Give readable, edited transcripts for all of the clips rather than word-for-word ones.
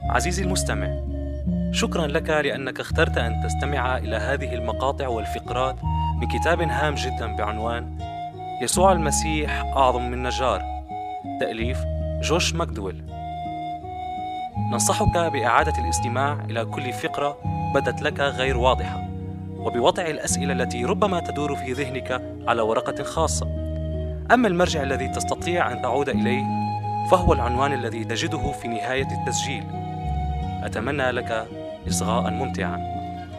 عزيزي المستمع، شكرا لك لأنك اخترت أن تستمع إلى هذه المقاطع والفقرات من كتاب هام جدا بعنوان يسوع المسيح أعظم من نجار، تأليف جوش ماكدويل. ننصحك بإعادة الاستماع إلى كل فقرة بدت لك غير واضحة، وبوضع الأسئلة التي ربما تدور في ذهنك على ورقة خاصة. أما المرجع الذي تستطيع أن تعود إليه فهو العنوان الذي تجده في نهاية التسجيل. أتمنى لك إصغاء ممتعا.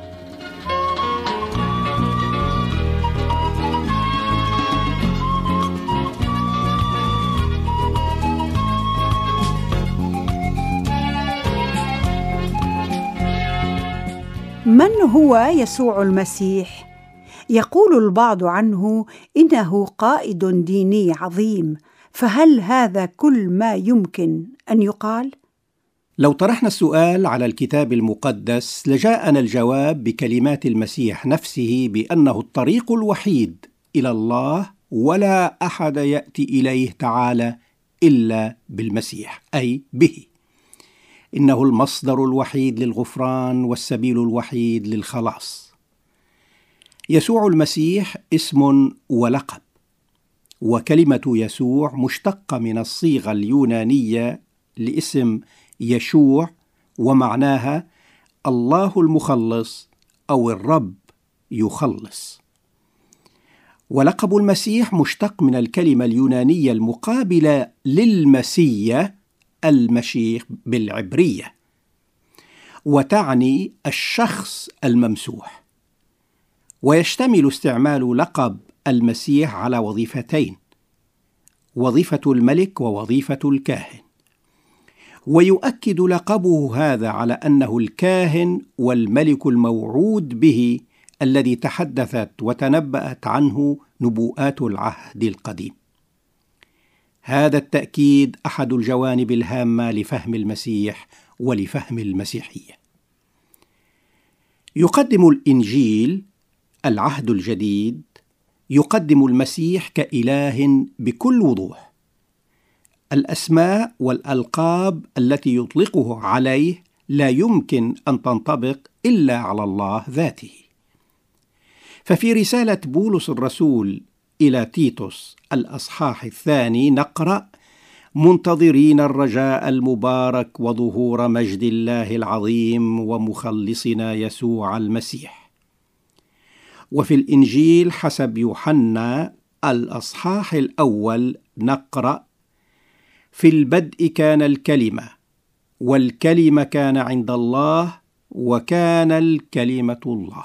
من هو يسوع المسيح؟ يقول البعض عنه إنه قائد ديني عظيم، فهل هذا كل ما يمكن أن يقال؟ لو طرحنا السؤال على الكتاب المقدس لجاءنا الجواب بكلمات المسيح نفسه بأنه الطريق الوحيد إلى الله، ولا أحد يأتي إليه تعالى إلا بالمسيح، أي به. إنه المصدر الوحيد للغفران والسبيل الوحيد للخلاص. يسوع المسيح اسم ولقب، وكلمة يسوع مشتقة من الصيغة اليونانية لاسم يشوع، ومعناها الله المخلص أو الرب يخلص. ولقب المسيح مشتق من الكلمة اليونانية المقابلة للمسيح، المشيخ بالعبرية، وتعني الشخص الممسوح. ويشتمل استعمال لقب المسيح على وظيفتين: وظيفة الملك ووظيفة الكاهن. ويؤكد لقبه هذا على أنه الكاهن والملك الموعود به، الذي تحدثت وتنبأت عنه نبوءات العهد القديم. هذا التأكيد أحد الجوانب الهامة لفهم المسيح ولفهم المسيحية. يقدم الإنجيل العهد الجديد يقدم المسيح كإله بكل وضوح. الأسماء والألقاب التي يطلقه عليه لا يمكن أن تنطبق إلا على الله ذاته. ففي رسالة بولس الرسول إلى تيتوس الأصحاح 2 نقرأ: منتظرين الرجاء المبارك وظهور مجد الله العظيم ومخلصنا يسوع المسيح. وفي الإنجيل حسب يوحنا الأصحاح 1 نقرأ: في البدء كان الكلمة، والكلمة كان عند الله، وكان الكلمة الله.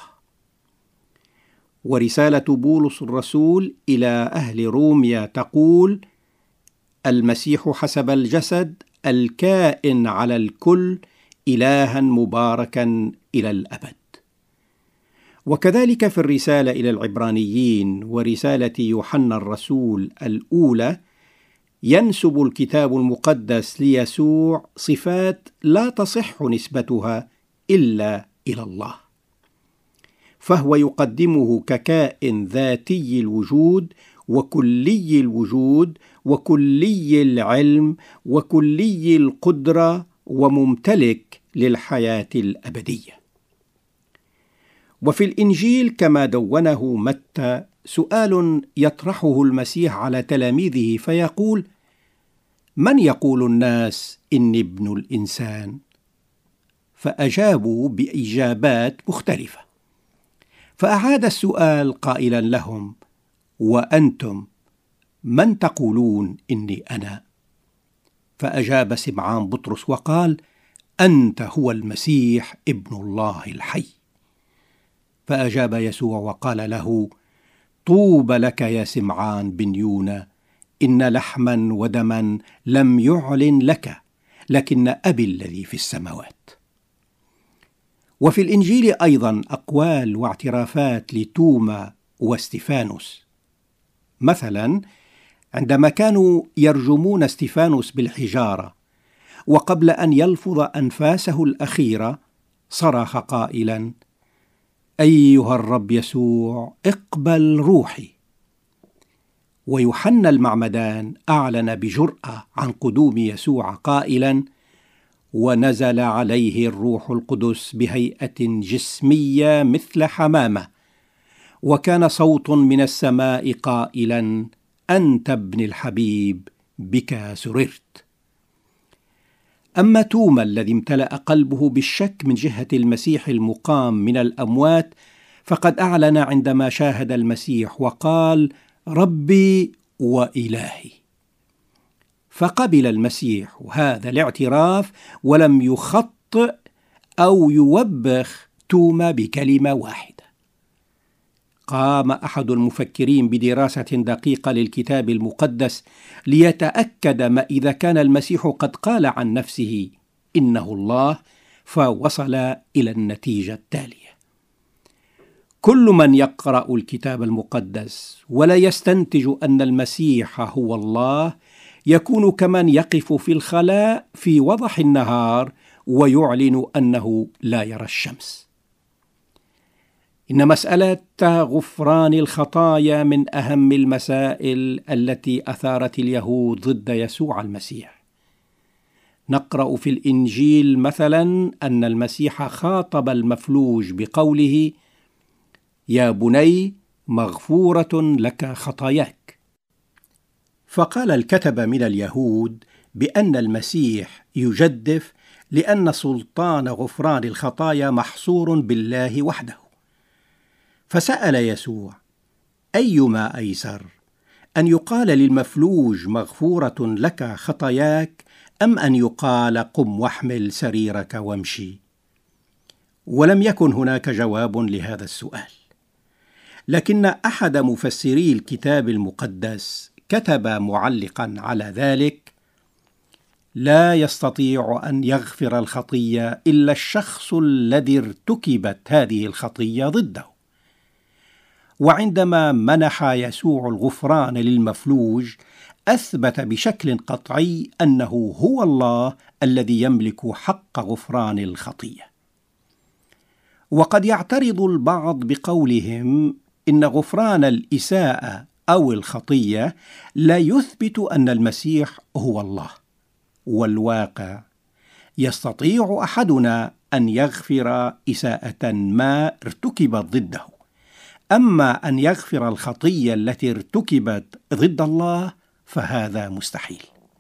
ورسالة بولس الرسول إلى أهل روميا تقول: المسيح حسب الجسد الكائن على الكل، إلها مباركا إلى الأبد. وكذلك في الرسالة إلى العبرانيين ورسالة يوحنا الرسول الأولى ينسب الكتاب المقدس ليسوع صفات لا تصح نسبتها إلا إلى الله، فهو يقدمه ككائن ذاتي الوجود وكلي الوجود وكلي العلم وكلي القدرة وممتلك للحياة الأبدية. وفي الإنجيل كما دونه متى سؤال يطرحه المسيح على تلاميذه فيقول: من يقول الناس إني ابن الإنسان؟ فأجابوا بإجابات مختلفة. فأعاد السؤال قائلا لهم: وأنتم من تقولون إني أنا؟ فأجاب سمعان بطرس وقال: أنت هو المسيح ابن الله الحي. فأجاب يسوع وقال له: طوبى لك يا سمعان بن يونا، إن لحما ودما لم يعلن لك، لكن أبي الذي في السماوات. وفي الإنجيل أيضا أقوال واعترافات لتوما واستفانوس. مثلا عندما كانوا يرجمون استفانوس بالحجارة، وقبل أن يلفظ أنفاسه الأخيرة صرخ قائلا: أيها الرب يسوع اقبل روحي. ويوحنا المعمدان أعلن بجرأة عن قدوم يسوع قائلا: ونزل عليه الروح القدس بهيئة جسمية مثل حمامة، وكان صوت من السماء قائلا: أنت ابن الحبيب، بك سررت. أما توما الذي امتلأ قلبه بالشك من جهة المسيح المقام من الأموات، فقد أعلن عندما شاهد المسيح وقال: ربي وإلهي. فقبل المسيح هذا الاعتراف ولم يخطئ أو يوبخ توما بكلمة واحدة. قام أحد المفكرين بدراسة دقيقة للكتاب المقدس ليتأكد ما إذا كان المسيح قد قال عن نفسه إنه الله، فوصل إلى النتيجة التالية: كل من يقرأ الكتاب المقدس ولا يستنتج أن المسيح هو الله يكون كمن يقف في الخلاء في وضح النهار ويعلن أنه لا يرى الشمس. إن مسألة غفران الخطايا من أهم المسائل التي أثارت اليهود ضد يسوع المسيح. نقرأ في الإنجيل مثلا أن المسيح خاطب المفلوج بقوله: يا بني، مغفورة لك خطاياك. فقال الكتبة من اليهود بأن المسيح يجدف لأن سلطان غفران الخطايا محصور بالله وحده. فسأل يسوع: أيما أيسر، أن يقال للمفلوج مغفورة لك خطاياك، أم أن يقال قم واحمل سريرك وامشي؟ ولم يكن هناك جواب لهذا السؤال، لكن أحد مفسري الكتاب المقدس كتب معلقا على ذلك: لا يستطيع أن يغفر الخطية إلا الشخص الذي ارتكبت هذه الخطية ضده. وعندما منح يسوع الغفران للمفلوج، أثبت بشكل قطعي أنه هو الله الذي يملك حق غفران الخطية. وقد يعترض البعض بقولهم إن غفران الإساءة أو الخطية لا يثبت أن المسيح هو الله، والواقع يستطيع أحدنا أن يغفر إساءة ما ارتكبت ضده، أما أن يغفر الخطية التي ارتكبت ضد الله فهذا مستحيل.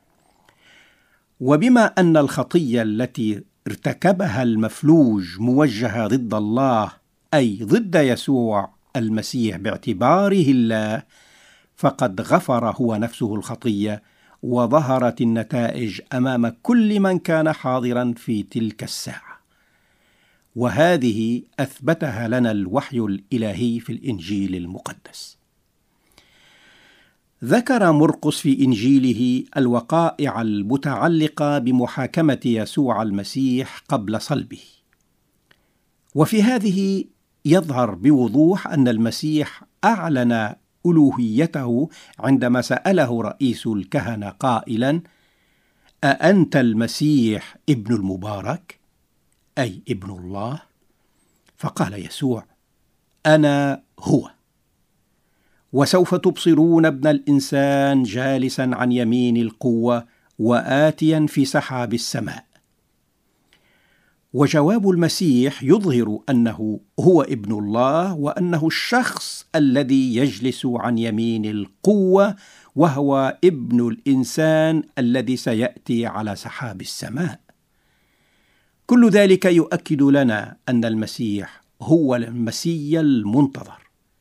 وبما أن الخطية التي ارتكبها المفلوج موجهة ضد الله، أي ضد يسوع المسيح باعتباره الله، فقد غفر هو نفسه الخطية، وظهرت النتائج أمام كل من كان حاضرا في تلك الساعة. وهذه أثبتها لنا الوحي الإلهي في الإنجيل المقدس. ذكر مرقس في إنجيله الوقائع المتعلقة بمحاكمة يسوع المسيح قبل صلبه، وفي هذه يظهر بوضوح أن المسيح أعلن ألوهيته عندما سأله رئيس الكهنة قائلا: أأنت المسيح ابن المبارك، أي ابن الله؟ فقال يسوع: أنا هو، وسوف تبصرون ابن الإنسان جالسا عن يمين القوة وآتيا في سحاب السماء. وجواب المسيح يظهر أنه هو ابن الله، وأنه الشخص الذي يجلس عن يمين القوة، وهو ابن الإنسان الذي سيأتي على سحاب السماء. كل ذلك يؤكد لنا أن المسيح هو المسيا المنتظر.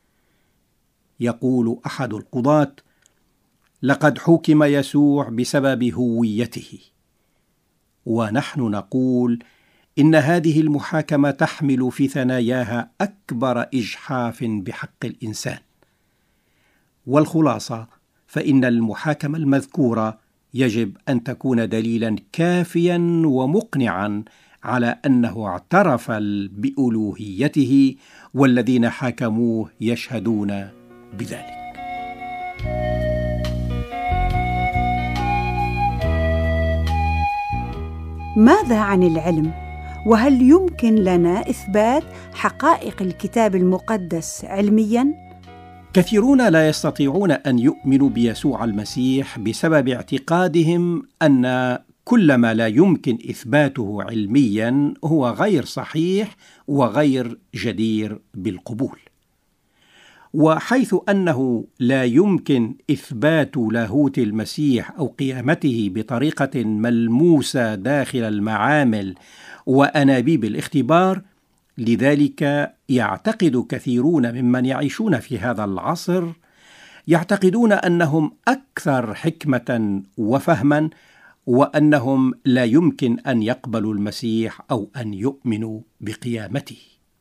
يقول أحد القضاة: لقد حُكم يسوع بسبب هويته. ونحن نقول إن هذه المحاكمة تحمل في ثناياها أكبر إجحاف بحق الإنسان. والخلاصة فإن المحاكمة المذكورة يجب أن تكون دليلا كافيا ومقنعا على أنه اعترف بألوهيته، والذين حاكموه يشهدون بذلك. ماذا عن العلم؟ وهل يمكن لنا إثبات حقائق الكتاب المقدس علمياً؟ كثيرون لا يستطيعون أن يؤمنوا بيسوع المسيح بسبب اعتقادهم أن كل ما لا يمكن إثباته علميا هو غير صحيح وغير جدير بالقبول. وحيث أنه لا يمكن إثبات لاهوت المسيح أو قيامته بطريقة ملموسة داخل المعامل وأنابيب الاختبار، لذلك يعتقد كثيرون ممن يعيشون في هذا العصر يعتقدون أنهم أكثر حكمة وفهما، وأنهم لا يمكن أن يقبلوا المسيح أو أن يؤمنوا بقيامته.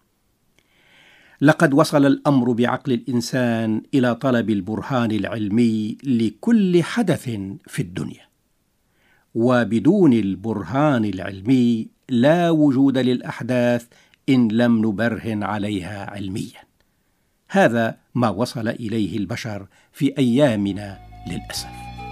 لقد وصل الأمر بعقل الإنسان إلى طلب البرهان العلمي لكل حدث في الدنيا، وبدون البرهان العلمي لا وجود للأحداث إن لم نبرهن عليها علميا. هذا ما وصل إليه البشر في أيامنا للأسف.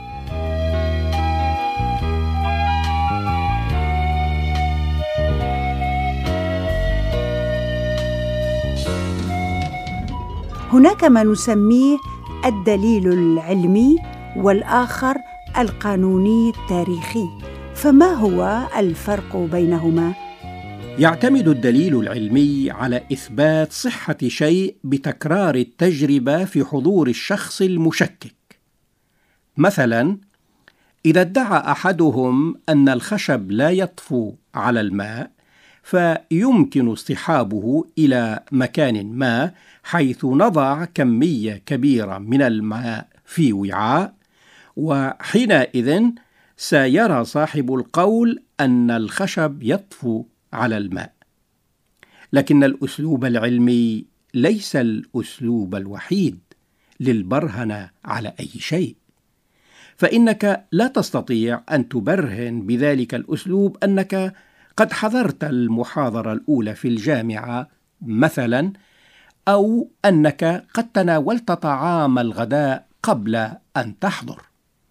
هناك ما نسميه الدليل العلمي والآخر القانوني التاريخي، فما هو الفرق بينهما؟ يعتمد الدليل العلمي على إثبات صحة شيء بتكرار التجربة في حضور الشخص المشكك. مثلا، إذا ادعى أحدهم أن الخشب لا يطفو على الماء، فيمكن اصطحابه إلى مكان ما حيث نضع كمية كبيرة من الماء في وعاء، وحينئذ سيرى صاحب القول أن الخشب يطفو على الماء. لكن الأسلوب العلمي ليس الأسلوب الوحيد للبرهنة على أي شيء، فإنك لا تستطيع أن تبرهن بذلك الأسلوب أنك قد حضرت المحاضرة الأولى في الجامعة مثلا، أو أنك قد تناولت طعام الغداء قبل أن تحضر.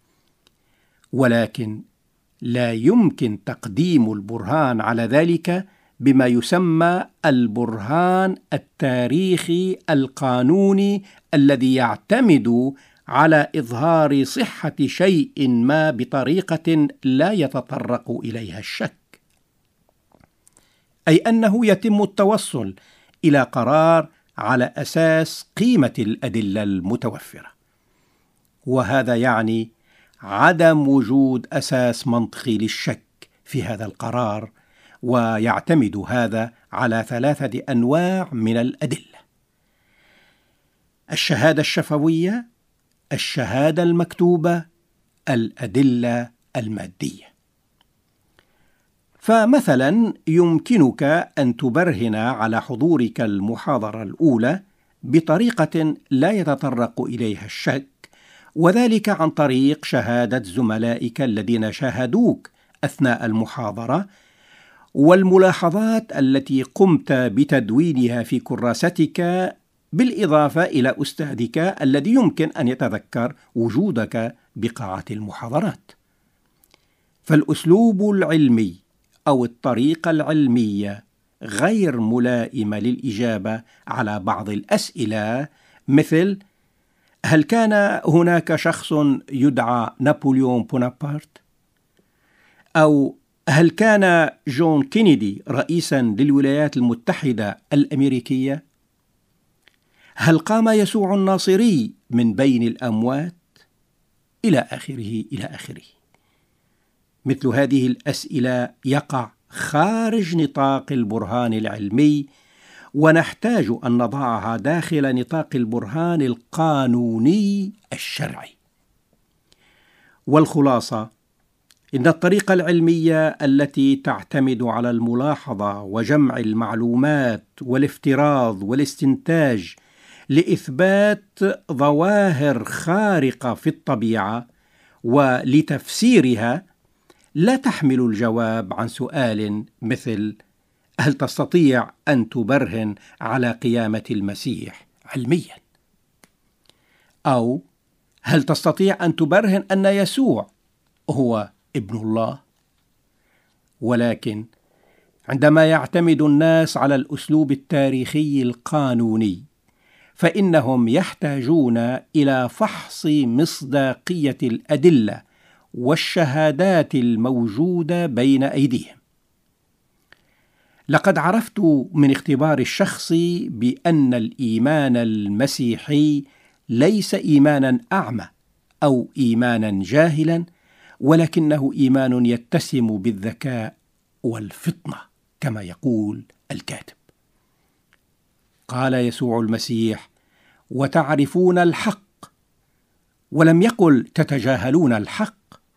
ولكن لا يمكن تقديم البرهان على ذلك بما يسمى البرهان التاريخي القانوني، الذي يعتمد على إظهار صحة شيء ما بطريقة لا يتطرق إليها الشك، أي أنه يتم التوصل إلى قرار على أساس قيمة الأدلة المتوفرة، وهذا يعني عدم وجود أساس منطقي للشك في هذا القرار، ويعتمد هذا على 3 أنواع من الأدلة: الشهادة الشفوية، الشهادة المكتوبة، الأدلة المادية. فمثلا يمكنك أن تبرهن على حضورك المحاضرة الأولى بطريقة لا يتطرق إليها الشك، وذلك عن طريق شهادة زملائك الذين شاهدوك أثناء المحاضرة، والملاحظات التي قمت بتدوينها في كراستك، بالإضافة إلى أستاذك الذي يمكن أن يتذكر وجودك بقاعة المحاضرات. فالأسلوب العلمي أو الطريقة العلمية غير ملائمة للإجابة على بعض الأسئلة، مثل: هل كان هناك شخص يدعى نابليون بونابرت؟ أو هل كان جون كينيدي رئيسا للولايات المتحدة الأمريكية؟ هل قام يسوع الناصري من بين الأموات؟ إلى آخره إلى آخره. مثل هذه الأسئلة يقع خارج نطاق البرهان العلمي، ونحتاج أن نضعها داخل نطاق البرهان القانوني الشرعي. والخلاصة، إن الطريقة العلمية التي تعتمد على الملاحظة وجمع المعلومات والافتراض والاستنتاج لإثبات ظواهر خارقة في الطبيعة ولتفسيرها لا تحمل الجواب عن سؤال مثل: هل تستطيع أن تبرهن على قيامة المسيح علميا؟ أو هل تستطيع أن تبرهن أن يسوع هو ابن الله؟ ولكن عندما يعتمد الناس على الأسلوب التاريخي القانوني، فإنهم يحتاجون إلى فحص مصداقية الأدلة والشهادات الموجودة بين أيديهم. لقد عرفت من اختبار الشخصي بأن الإيمان المسيحي ليس إيمانا أعمى أو إيمانا جاهلا، ولكنه إيمان يتسم بالذكاء والفطنة كما يقول الكاتب. قال يسوع المسيح: وتعرفون الحق، ولم يقل تتجاهلون الحق.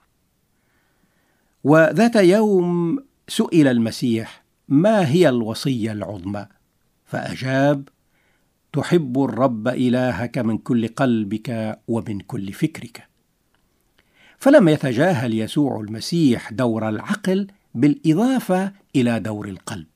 وذات يوم سئل المسيح: ما هي الوصية العظمى؟ فأجاب: تحب الرب إلهك من كل قلبك ومن كل فكرك. فلم يتجاهل يسوع المسيح دور العقل بالإضافة إلى دور القلب.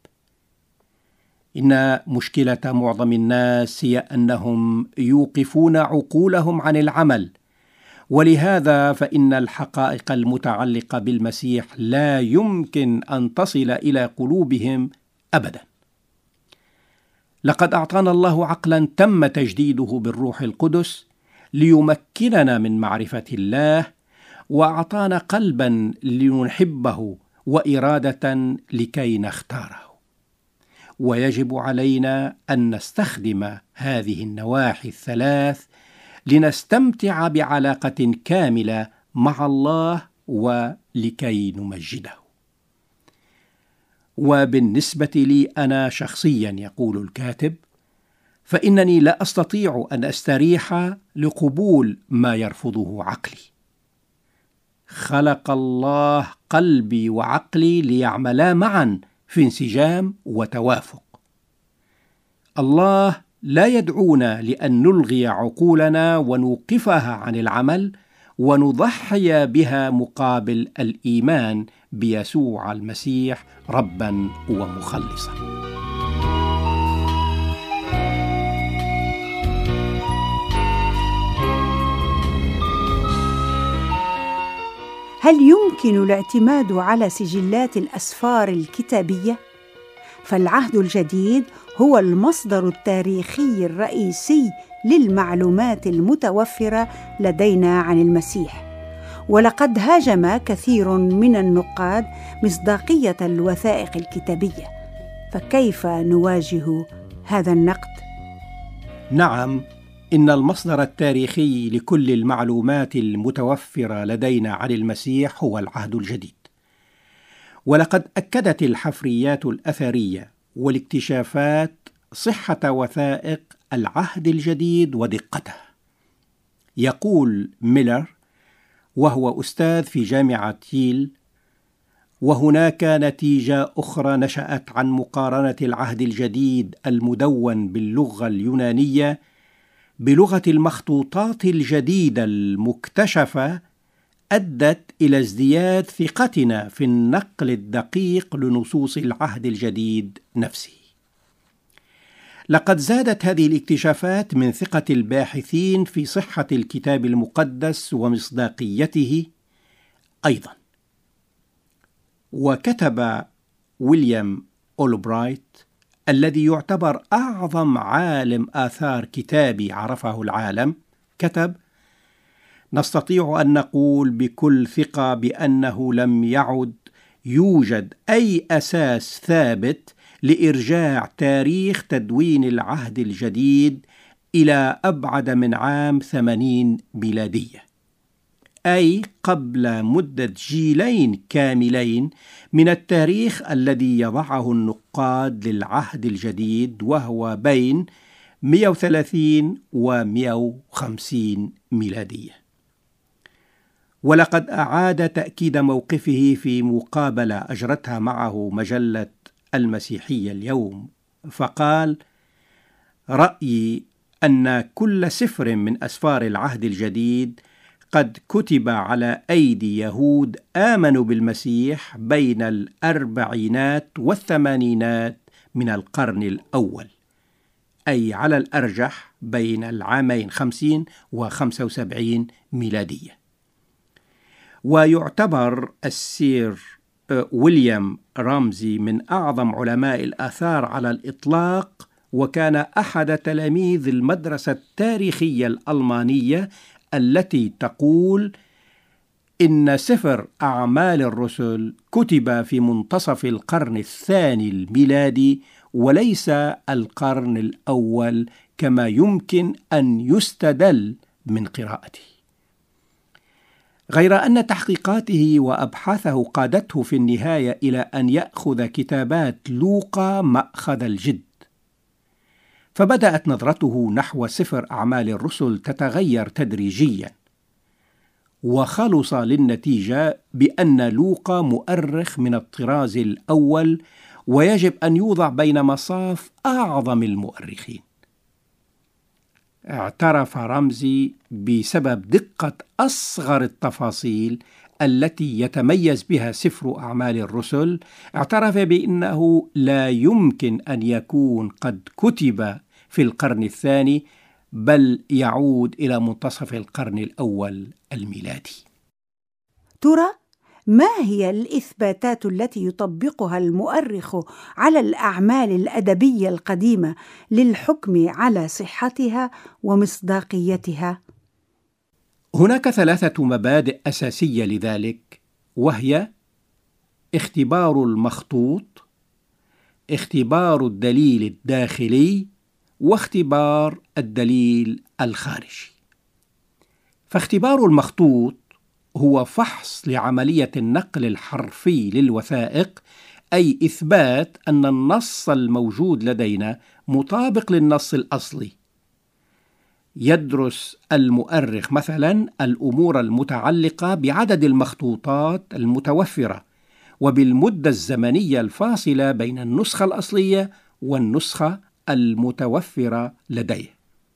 إن مشكلة معظم الناس هي أنهم يوقفون عقولهم عن العمل، ولهذا فإن الحقائق المتعلقة بالمسيح لا يمكن أن تصل إلى قلوبهم أبدا. لقد أعطانا الله عقلا تم تجديده بالروح القدس ليمكننا من معرفة الله، وأعطانا قلبا لنحبه وإرادة لكي نختاره. ويجب علينا أن نستخدم هذه النواحي الثلاث لنستمتع بعلاقة كاملة مع الله ولكي نمجده. وبالنسبة لي أنا شخصيا، يقول الكاتب، فإنني لا أستطيع أن أستريح لقبول ما يرفضه عقلي. خلق الله قلبي وعقلي ليعملا معا في انسجام وتوافق. الله لا يدعونا لأن نلغي عقولنا ونوقفها عن العمل ونضحي بها مقابل الإيمان بيسوع المسيح ربا ومخلصا. هل يمكن الاعتماد على سجلات الأسفار الكتابية؟ فالعهد الجديد هو المصدر التاريخي الرئيسي للمعلومات المتوفرة لدينا عن المسيح، ولقد هاجم كثير من النقاد مصداقية الوثائق الكتابية، فكيف نواجه هذا النقد؟ نعم، إن المصدر التاريخي لكل المعلومات المتوفرة لدينا عن المسيح هو العهد الجديد. ولقد أكدت الحفريات الأثرية والاكتشافات صحة وثائق العهد الجديد ودقتها. يقول ميلر، وهو أستاذ في جامعة ييل: وهناك نتيجة أخرى نشأت عن مقارنة العهد الجديد المدون باللغة اليونانية بلغة المخطوطات الجديدة المكتشفة، أدت إلى ازدياد ثقتنا في النقل الدقيق لنصوص العهد الجديد نفسه. لقد زادت هذه الاكتشافات من ثقة الباحثين في صحة الكتاب المقدس ومصداقيته أيضا. وكتب ويليام أولبرايت الذي يعتبر أعظم عالم آثار كتابي عرفه العالم، كتب: نستطيع أن نقول بكل ثقة بأنه لم يعد يوجد أي أساس ثابت لإرجاع تاريخ تدوين العهد الجديد إلى أبعد من عام 80 ميلادية، أي قبل مدة جيلين كاملين من التاريخ الذي يضعه النقاد للعهد الجديد، وهو بين 130 و 150 ميلادية. ولقد أعاد تأكيد موقفه في مقابلة أجرتها معه مجلة المسيحية اليوم، فقال: رأيي أن كل سفر من أسفار العهد الجديد قد كتب على أيدي يهود آمنوا بالمسيح بين الأربعينات والثمانينات من القرن الأول، أي على الأرجح بين العامين 50 و 75 ميلادية. ويعتبر السير ويليام رامزي من أعظم علماء الآثار على الإطلاق، وكان أحد تلاميذ المدرسة التاريخية الألمانية التي تقول إن سفر أعمال الرسل كتب في منتصف القرن الثاني الميلادي وليس القرن الأول كما يمكن أن يستدل من قراءته، غير أن تحقيقاته وأبحاثه قادته في النهاية إلى أن يأخذ كتابات لوقا مأخذ الجد، فبدأت نظرته نحو سفر أعمال الرسل تتغير تدريجيا، وخلص للنتيجة بأن لوقا مؤرخ من الطراز الأول ويجب أن يوضع بين مصاف أعظم المؤرخين. اعترف رمزي بسبب دقة أصغر التفاصيل التي يتميز بها سفر أعمال الرسل، اعترف بأنه لا يمكن أن يكون قد كتب في القرن الثاني، بل يعود إلى منتصف القرن الأول الميلادي. ترى ما هي الإثباتات التي يطبقها المؤرخ على الأعمال الأدبية القديمة للحكم على صحتها ومصداقيتها؟ هناك 3 مبادئ أساسية لذلك، وهي اختبار المخطوط، اختبار الدليل الداخلي، واختبار الدليل الخارجي. فاختبار المخطوط هو فحص لعملية النقل الحرفي للوثائق، أي إثبات أن النص الموجود لدينا مطابق للنص الأصلي. يدرس المؤرخ مثلا الأمور المتعلقة بعدد المخطوطات المتوفرة وبالمدة الزمنية الفاصلة بين النسخة الأصلية والنسخة المتوفرة لديه.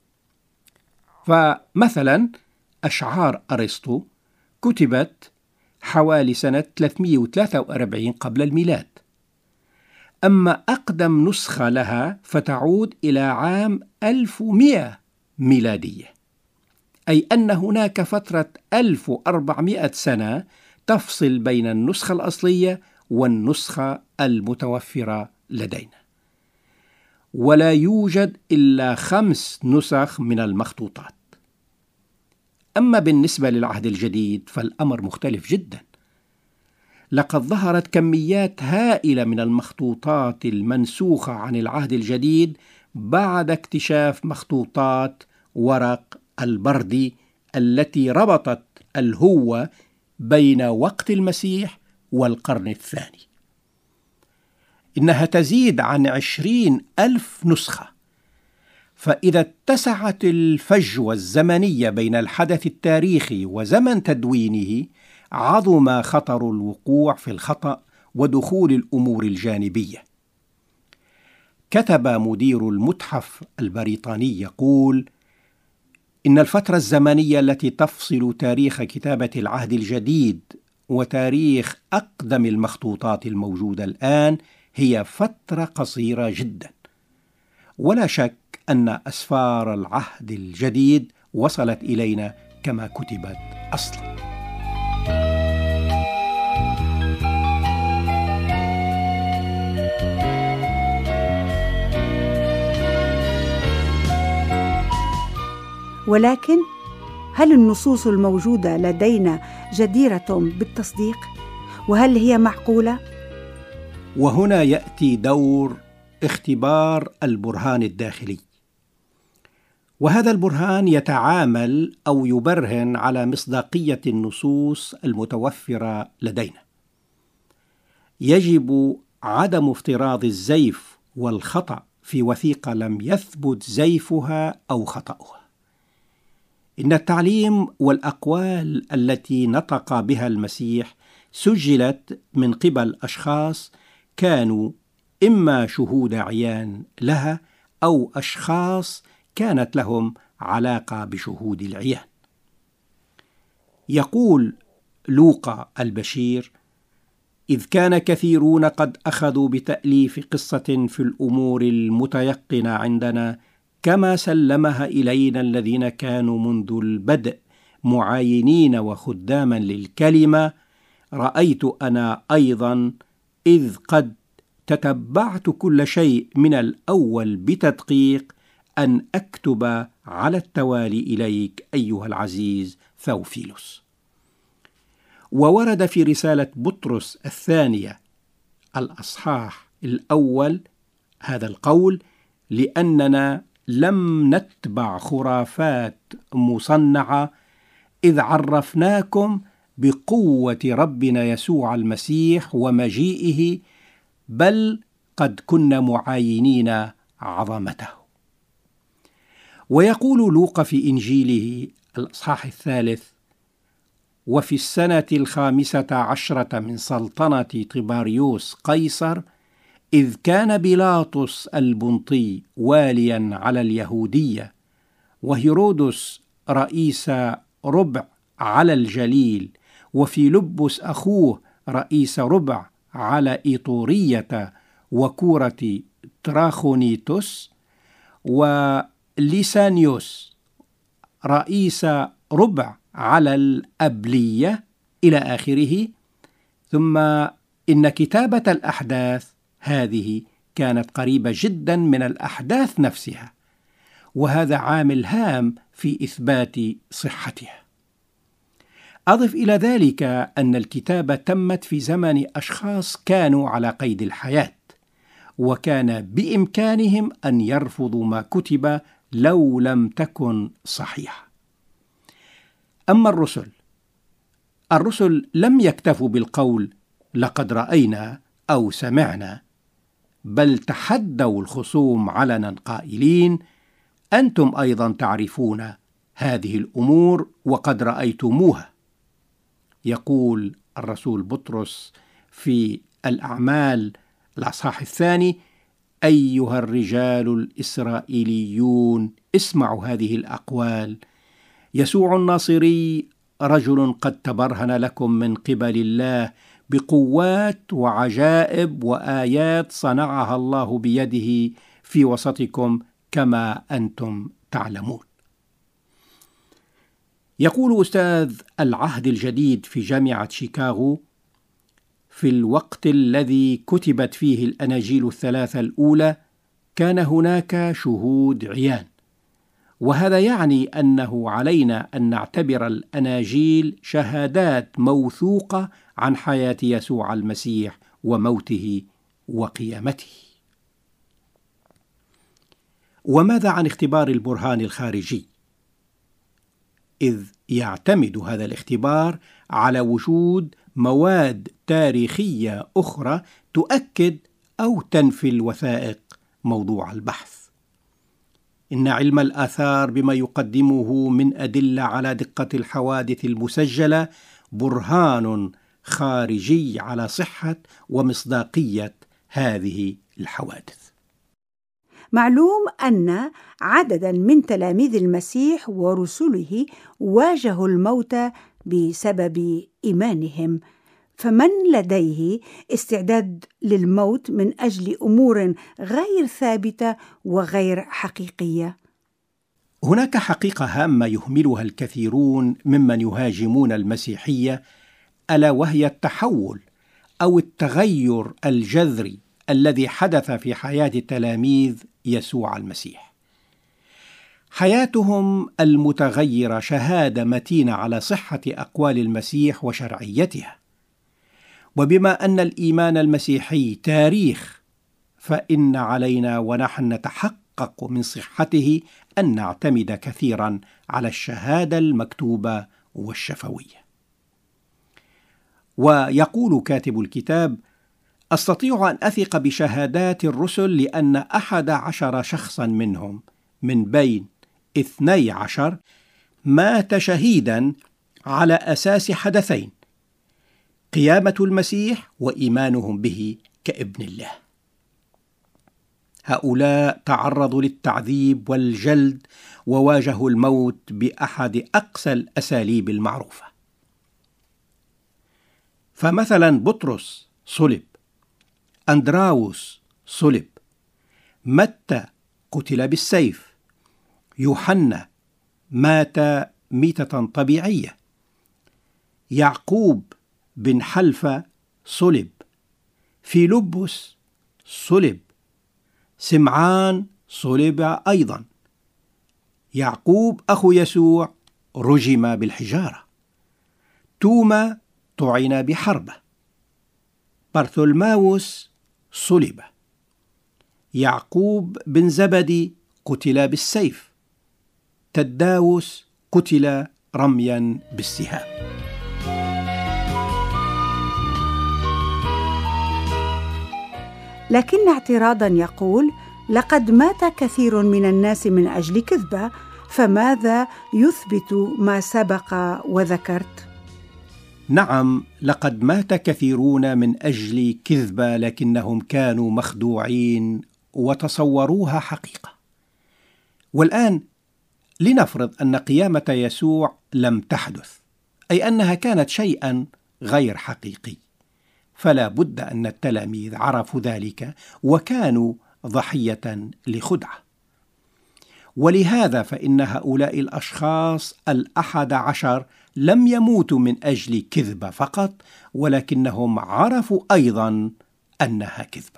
فمثلا أشعار أرسطو كتبت حوالي سنة 343 قبل الميلاد، أما أقدم نسخة لها فتعود إلى عام 1100 ميلادية، أي أن هناك فترة 1400 سنة تفصل بين النسخة الأصلية والنسخة المتوفرة لدينا، ولا يوجد إلا 5 نسخ من المخطوطات. أما بالنسبة للعهد الجديد فالأمر مختلف جدا، لقد ظهرت كميات هائلة من المخطوطات المنسوخة عن العهد الجديد بعد اكتشاف مخطوطات ورق البردي التي ربطت الهوة بين وقت المسيح والقرن الثاني. إنها تزيد عن 20,000 نسخة، فإذا اتسعت الفجوة الزمنية بين الحدث التاريخي وزمن تدوينه عظم خطر الوقوع في الخطأ ودخول الأمور الجانبية. كتب مدير المتحف البريطاني يقول: إن الفترة الزمنية التي تفصل تاريخ كتابة العهد الجديد وتاريخ أقدم المخطوطات الموجودة الآن هي فترة قصيرة جدا، ولا شك أن أسفار العهد الجديد وصلت إلينا كما كتبت أصلا. ولكن هل النصوص الموجودة لدينا جديرة بالتصديق؟ وهل هي معقولة؟ وهنا يأتي دور اختبار البرهان الداخلي، وهذا البرهان يتعامل أو يبرهن على مصداقية النصوص المتوفرة لدينا. يجب عدم افتراض الزيف والخطأ في وثيقة لم يثبت زيفها أو خطأها. إن التعليم والأقوال التي نطق بها المسيح سجلت من قبل أشخاص كانوا إما شهود عيان لها أو أشخاص كانت لهم علاقة بشهود العيان. يقول لوقا البشير: إذ كان كثيرون قد أخذوا بتأليف قصة في الأمور المتيقنة عندنا كما سلمها إلينا الذين كانوا منذ البدء معاينين وخداما للكلمة، رأيت أنا أيضا إذ قد تتبعت كل شيء من الأول بتدقيق أن أكتب على التوالي إليك أيها العزيز ثوفيلوس. وورد في رسالة بطرس الثانية الأصحاح الأول هذا القول: لأننا لم نتبع خرافات مصنعة إذ عرفناكم بقوة ربنا يسوع المسيح ومجيئه، بل قد كنا معاينين عظمته. ويقول لوقا في إنجيله الأصحاح الثالث: وفي السنة 15 من سلطنة طباريوس قيصر، إذ كان بيلاطس البنطي واليا على اليهودية، وهيرودس رئيس ربع على الجليل، وفيلبس أخوه رئيس ربع على إيطورية وكورة تراخونيتوس، وليسانيوس رئيس ربع على الأبلية، إلى آخره. ثم إن كتابة الأحداث هذه كانت قريبة جدا من الأحداث نفسها، وهذا عامل هام في إثبات صحتها. أضف إلى ذلك أن الكتابة تمت في زمن أشخاص كانوا على قيد الحياة، وكان بإمكانهم أن يرفضوا ما كتب لو لم تكن صحيحة. أما الرسل لم يكتفوا بالقول لقد رأينا أو سمعنا، بل تحدوا الخصوم علنا قائلين: أنتم أيضا تعرفون هذه الأمور وقد رأيتموها. يقول الرسول بطرس في الأعمال الأصحاح الثاني: أيها الرجال الإسرائيليون، اسمعوا هذه الأقوال: يسوع الناصري رجل قد تبرهن لكم من قبل الله بقوات وعجائب وآيات صنعها الله بيده في وسطكم كما أنتم تعلمون. يقول أستاذ العهد الجديد في جامعة شيكاغو: في الوقت الذي كتبت فيه الأناجيل الثلاثة الأولى كان هناك شهود عيان، وهذا يعني أنه علينا أن نعتبر الأناجيل شهادات موثوقة عن حياة يسوع المسيح وموته وقيامته. وماذا عن اختبار البرهان الخارجي؟ إذ يعتمد هذا الاختبار على وجود مواد تاريخية أخرى تؤكد أو تنفي الوثائق موضوع البحث. إن علم الآثار بما يقدمه من أدلة على دقة الحوادث المسجلة برهان خارجي على صحة ومصداقية هذه الحوادث. معلوم أن عددا من تلاميذ المسيح ورسله واجهوا الموت بسبب إيمانهم، فمن لديه استعداد للموت من أجل أمور غير ثابتة وغير حقيقية؟ هناك حقيقة هامة يهملها الكثيرون ممن يهاجمون المسيحية، ألا وهي التحول أو التغير الجذري الذي حدث في حياة تلاميذ يسوع المسيح. حياتهم المتغيرة شهادة متينة على صحة أقوال المسيح وشرعيتها، وبما أن الإيمان المسيحي تاريخ، فإن علينا ونحن نتحقق من صحته أن نعتمد كثيرا على الشهادة المكتوبة والشفوية. ويقول كاتب الكتاب: أستطيع أن أثق بشهادات الرسل لأن 11 شخصا منهم من بين 12 مات شهيدا على أساس حدثين: قيامة المسيح وإيمانهم به كابن الله. هؤلاء تعرضوا للتعذيب والجلد وواجهوا الموت بأحد أقسى الأساليب المعروفة. فمثلا بطرس صلب، أندراوس صلب، متى قتل بالسيف، يوحنا مات ميتة طبيعية، يعقوب بن حلفة صلب، فيلبس صلب، سمعان صلب أيضا، يعقوب أخو يسوع رجم بالحجارة، توما طعن بحربة، برثولماوس صلب، يعقوب بن زبدي قتل بالسيف، تداوس قتل رميا بالسهام. لكن اعتراضا يقول: لقد مات كثير من الناس من أجل كذبة، فماذا يثبت ما سبق وذكرت؟ نعم، لقد مات كثيرون من أجل كذبة، لكنهم كانوا مخدوعين وتصوروها حقيقة. والآن لنفرض أن قيامة يسوع لم تحدث، أي أنها كانت شيئا غير حقيقي، فلا بد أن التلاميذ عرفوا ذلك وكانوا ضحية لخدعة. ولهذا فإن هؤلاء الأشخاص 11 لم يموتوا من أجل كذبة فقط، ولكنهم عرفوا أيضا أنها كذبة.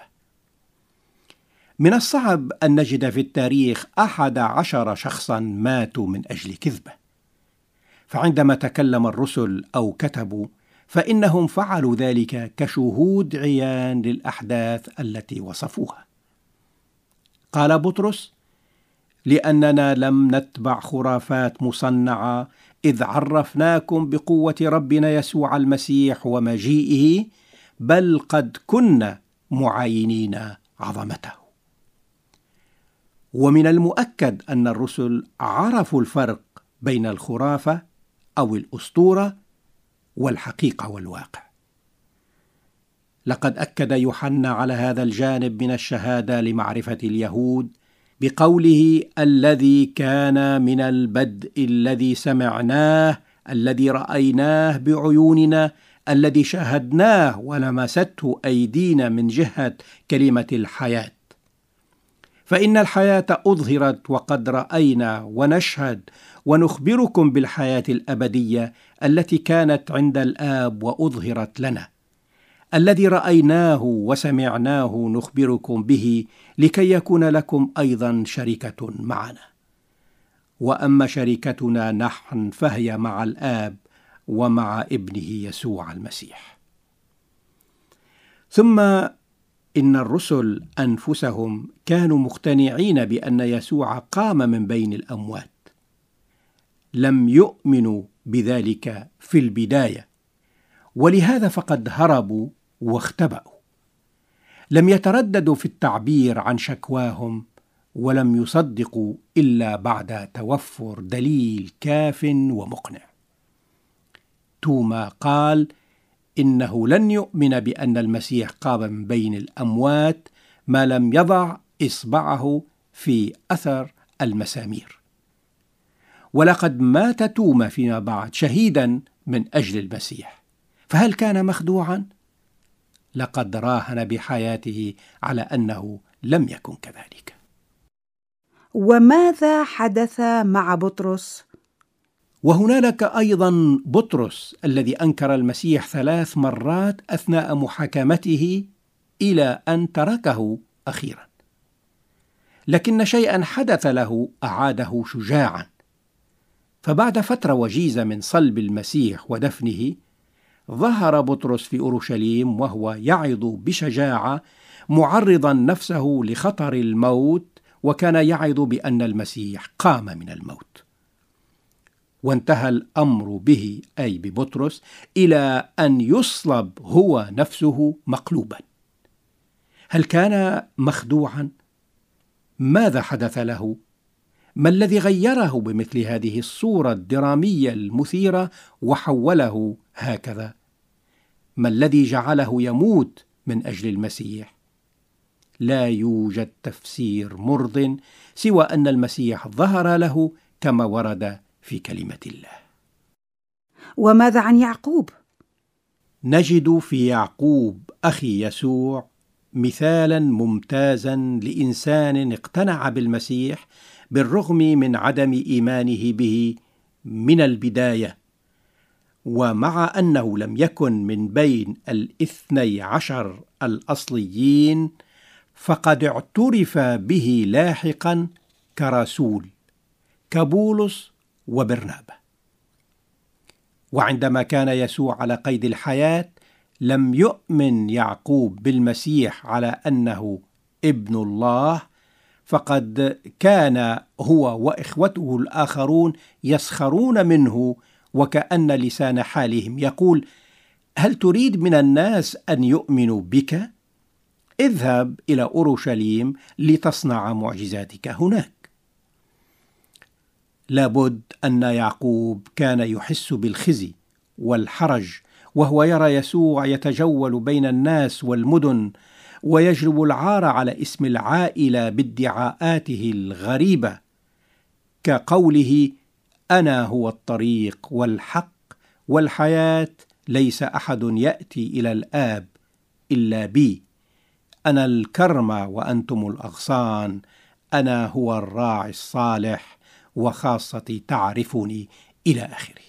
من الصعب أن نجد في التاريخ 11 شخصا ماتوا من أجل كذبة، فعندما تكلم الرسل أو كتبوا فإنهم فعلوا ذلك كشهود عيان للأحداث التي وصفوها. قال بطرس: لأننا لم نتبع خرافات مصنعة، إذ عرفناكم بقوة ربنا يسوع المسيح ومجيئه، بل قد كنا معاينين عظمته. ومن المؤكد أن الرسل عرفوا الفرق بين الخرافة أو الأسطورة والحقيقة والواقع. لقد أكد يوحنا على هذا الجانب من الشهادة لمعرفة اليهود بقوله: الذي كان من البدء، الذي سمعناه، الذي رأيناه بعيوننا، الذي شاهدناه ولمسته أيدينا من جهة كلمة الحياة. فإن الحياة أظهرت، وقد رأينا ونشهد ونخبركم بالحياة الأبدية التي كانت عند الآب وأظهرت لنا. الذي رأيناه وسمعناه نخبركم به، لكي يكون لكم أيضا شركة معنا. وأما شركتنا نحن فهي مع الآب ومع ابنه يسوع المسيح. ثم إن الرسل أنفسهم كانوا مقتنعين بأن يسوع قام من بين الأموات. لم يؤمنوا بذلك في البداية، ولهذا فقد هربوا واختبأوا. لم يترددوا في التعبير عن شكواهم، ولم يصدقوا إلا بعد توفر دليل كاف ومقنع. توما قال إنه لن يؤمن بأن المسيح قام من بين الأموات ما لم يضع إصبعه في أثر المسامير. ولقد مات توما فيما بعد شهيدا من أجل المسيح، فهل كان مخدوعا؟ لقد راهن بحياته على أنه لم يكن كذلك. وماذا حدث مع بطرس؟ وهنالك أيضا بطرس الذي أنكر المسيح 3 مرات أثناء محاكمته إلى أن تركه أخيرا. لكن شيئا حدث له أعاده شجاعا، فبعد فترة وجيزة من صلب المسيح ودفنه، ظهر بطرس في أورشليم وهو يعظ بشجاعة، معرضا نفسه لخطر الموت، وكان يعظ بأن المسيح قام من الموت. وانتهى الأمر به، أي ببطرس، إلى أن يصلب هو نفسه مقلوبا. هل كان مخدوعا؟ ماذا حدث له؟ ما الذي غيره بمثل هذه الصورة الدرامية المثيرة وحوله هكذا؟ ما الذي جعله يموت من أجل المسيح؟ لا يوجد تفسير مرضٍ سوى أن المسيح ظهر له كما ورد في كلمة الله. وماذا عن يعقوب؟ نجد في يعقوب أخي يسوع مثالا ممتازا لإنسان اقتنع بالمسيح بالرغم من عدم إيمانه به من البداية، ومع أنه لم يكن من بين 12 الأصليين، فقد اعترف به لاحقا كرسول، كبولس وبرنابا. وعندما كان يسوع على قيد الحياة لم يؤمن يعقوب بالمسيح على أنه ابن الله، فقد كان هو وإخوته الآخرون يسخرون منه، وكأن لسان حالهم يقول: هل تريد من الناس أن يؤمنوا بك؟ اذهب إلى أورشليم لتصنع معجزاتك هناك. لابد أن يعقوب كان يحس بالخزي والحرج وهو يرى يسوع يتجول بين الناس والمدن ويجلب العار على اسم العائلة بادعاءاته الغريبة، كقوله: أنا هو الطريق والحق والحياة، ليس أحد يأتي إلى الآب إلا بي، أنا الكرمة وأنتم الأغصان، أنا هو الراعي الصالح وخاصتي تعرفني، إلى آخره.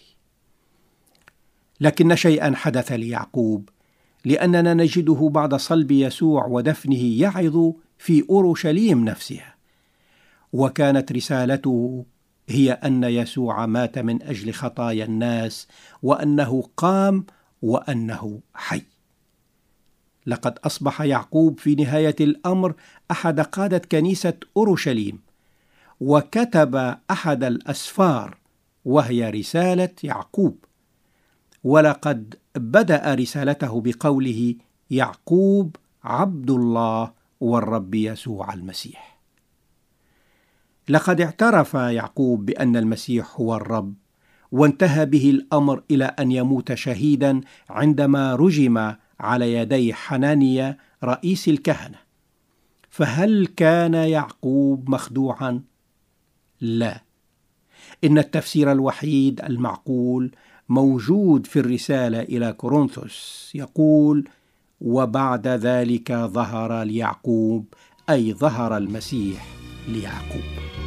لكن شيئا حدث ليعقوب، لأننا نجده بعد صلب يسوع ودفنه يعظ في أورشليم نفسها، وكانت رسالته هي أن يسوع مات من أجل خطايا الناس، وأنه قام، وأنه حي. لقد أصبح يعقوب في نهاية الأمر أحد قادة كنيسة أورشليم، وكتب أحد الأسفار وهي رسالة يعقوب، ولقد بدأ رسالته بقوله: يعقوب عبد الله والرب يسوع المسيح. لقد اعترف يعقوب بأن المسيح هو الرب، وانتهى به الأمر إلى أن يموت شهيدا عندما رجم على يدي حنانيا رئيس الكهنة. فهل كان يعقوب مخدوعا؟ لا، إن التفسير الوحيد المعقول موجود في الرسالة إلى كورنثوس، يقول: وبعد ذلك ظهر ليعقوب، أي ظهر المسيح ليعقوب.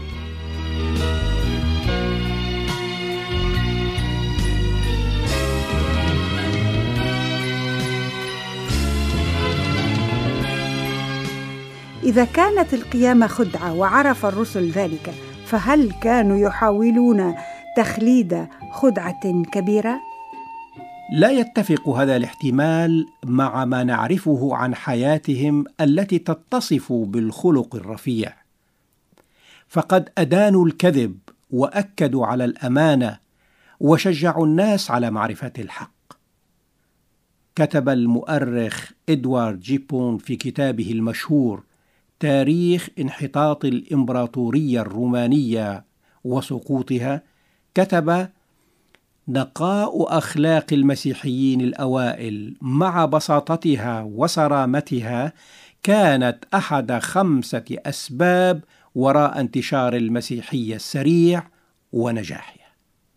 إذا كانت القيامة خدعة وعرف الرسل ذلك، فهل كانوا يحاولون تخليد خدعة كبيرة؟ لا يتفق هذا الاحتمال مع ما نعرفه عن حياتهم التي تتصف بالخلق الرفيع، فقد أدانوا الكذب وأكدوا على الأمانة وشجعوا الناس على معرفة الحق. كتب المؤرخ إدوارد جيبون في كتابه المشهور تاريخ انحطاط الإمبراطورية الرومانية وسقوطها، كتب: نقاء أخلاق المسيحيين الأوائل مع بساطتها وصرامتها كانت أحد 5 أسباب وراء انتشار المسيحية السريع ونجاحها.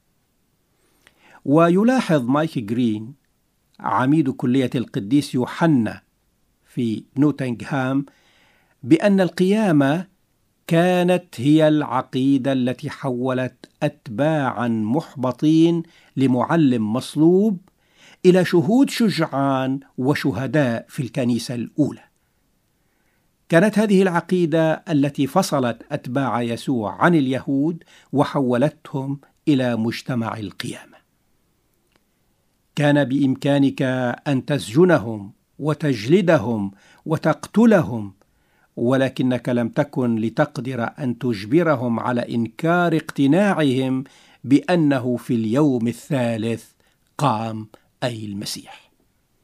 ويلاحظ مايك جرين عميد كلية القديس يوحنا في نوتنغهام بأن القيامة كانت هي العقيدة التي حولت أتباعا محبطين لمعلم مصلوب إلى شهود شجعان وشهداء في الكنيسة الأولى. كانت هذه العقيدة التي فصلت أتباع يسوع عن اليهود وحولتهم إلى مجتمع القيامة. كان بإمكانك أن تسجنهم وتجلدهم وتقتلهم، ولكنك لم تكن لتقدر أن تجبرهم على إنكار اقتناعهم بأنه في اليوم الثالث قام، أي المسيح.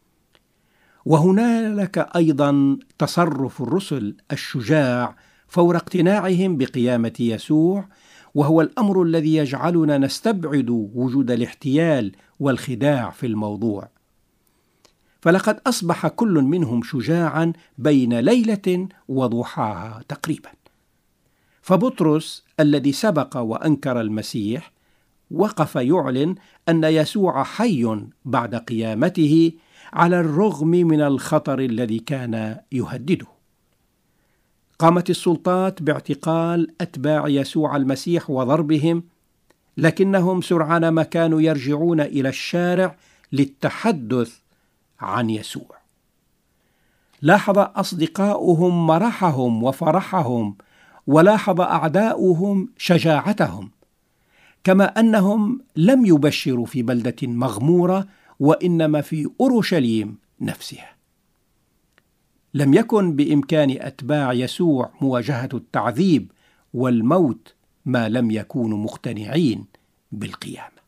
وهنالك أيضا تصرف الرسل الشجاع فور اقتناعهم بقيامة يسوع، وهو الأمر الذي يجعلنا نستبعد وجود الاحتيال والخداع في الموضوع. فلقد أصبح كل منهم شجاعا بين ليلة وضحاها تقريبا. فبطرس الذي سبق وأنكر المسيح وقف يعلن أن يسوع حي بعد قيامته على الرغم من الخطر الذي كان يهدده. قامت السلطات باعتقال أتباع يسوع المسيح وضربهم، لكنهم سرعان ما كانوا يرجعون إلى الشارع للتحدث عن يسوع. لاحظ أصدقاؤهم مرحهم وفرحهم، ولاحظ أعداؤهم شجاعتهم. كما أنهم لم يبشروا في بلدة مغمورة، وإنما في أورشليم نفسها. لم يكن بإمكان أتباع يسوع مواجهة التعذيب والموت ما لم يكونوا مقتنعين بالقيامة.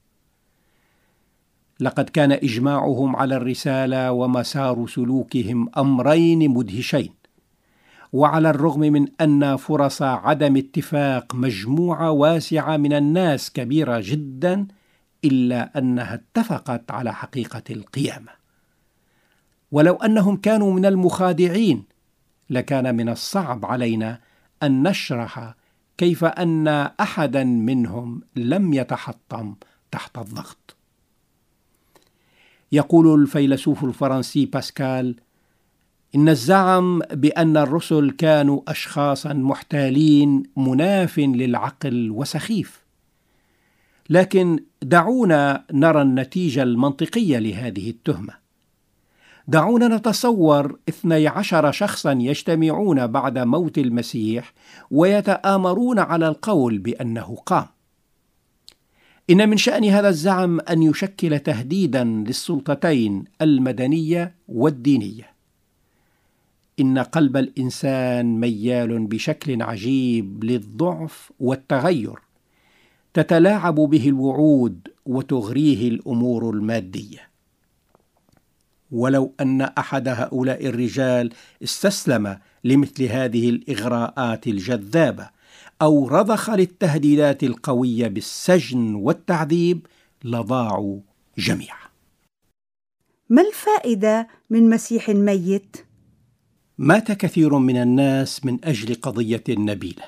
لقد كان إجماعهم على الرسالة ومسار سلوكهم أمرين مدهشين، وعلى الرغم من أن فرص عدم اتفاق مجموعة واسعة من الناس كبيرة جدا، إلا أنها اتفقت على حقيقة القيامة. ولو أنهم كانوا من المخادعين، لكان من الصعب علينا أن نشرح كيف أن أحدا منهم لم يتحطم تحت الضغط. يقول الفيلسوف الفرنسي باسكال: إن الزعم بأن الرسل كانوا أشخاصا محتالين مناف للعقل وسخيف. لكن دعونا نرى النتيجة المنطقية لهذه التهمة. دعونا نتصور 12 شخصا يجتمعون بعد موت المسيح ويتآمرون على القول بأنه قام. إن من شأن هذا الزعم أن يشكل تهديدا للسلطتين المدنية والدينية. إن قلب الإنسان ميال بشكل عجيب للضعف والتغير، تتلاعب به الوعود وتغريه الأمور المادية. ولو أن أحد هؤلاء الرجال استسلم لمثل هذه الإغراءات الجذابة أو رضخ للتهديدات القوية بالسجن والتعذيب، لضاعوا جميعا. ما الفائدة من مسيح ميت؟ مات كثير من الناس من أجل قضية نبيلة.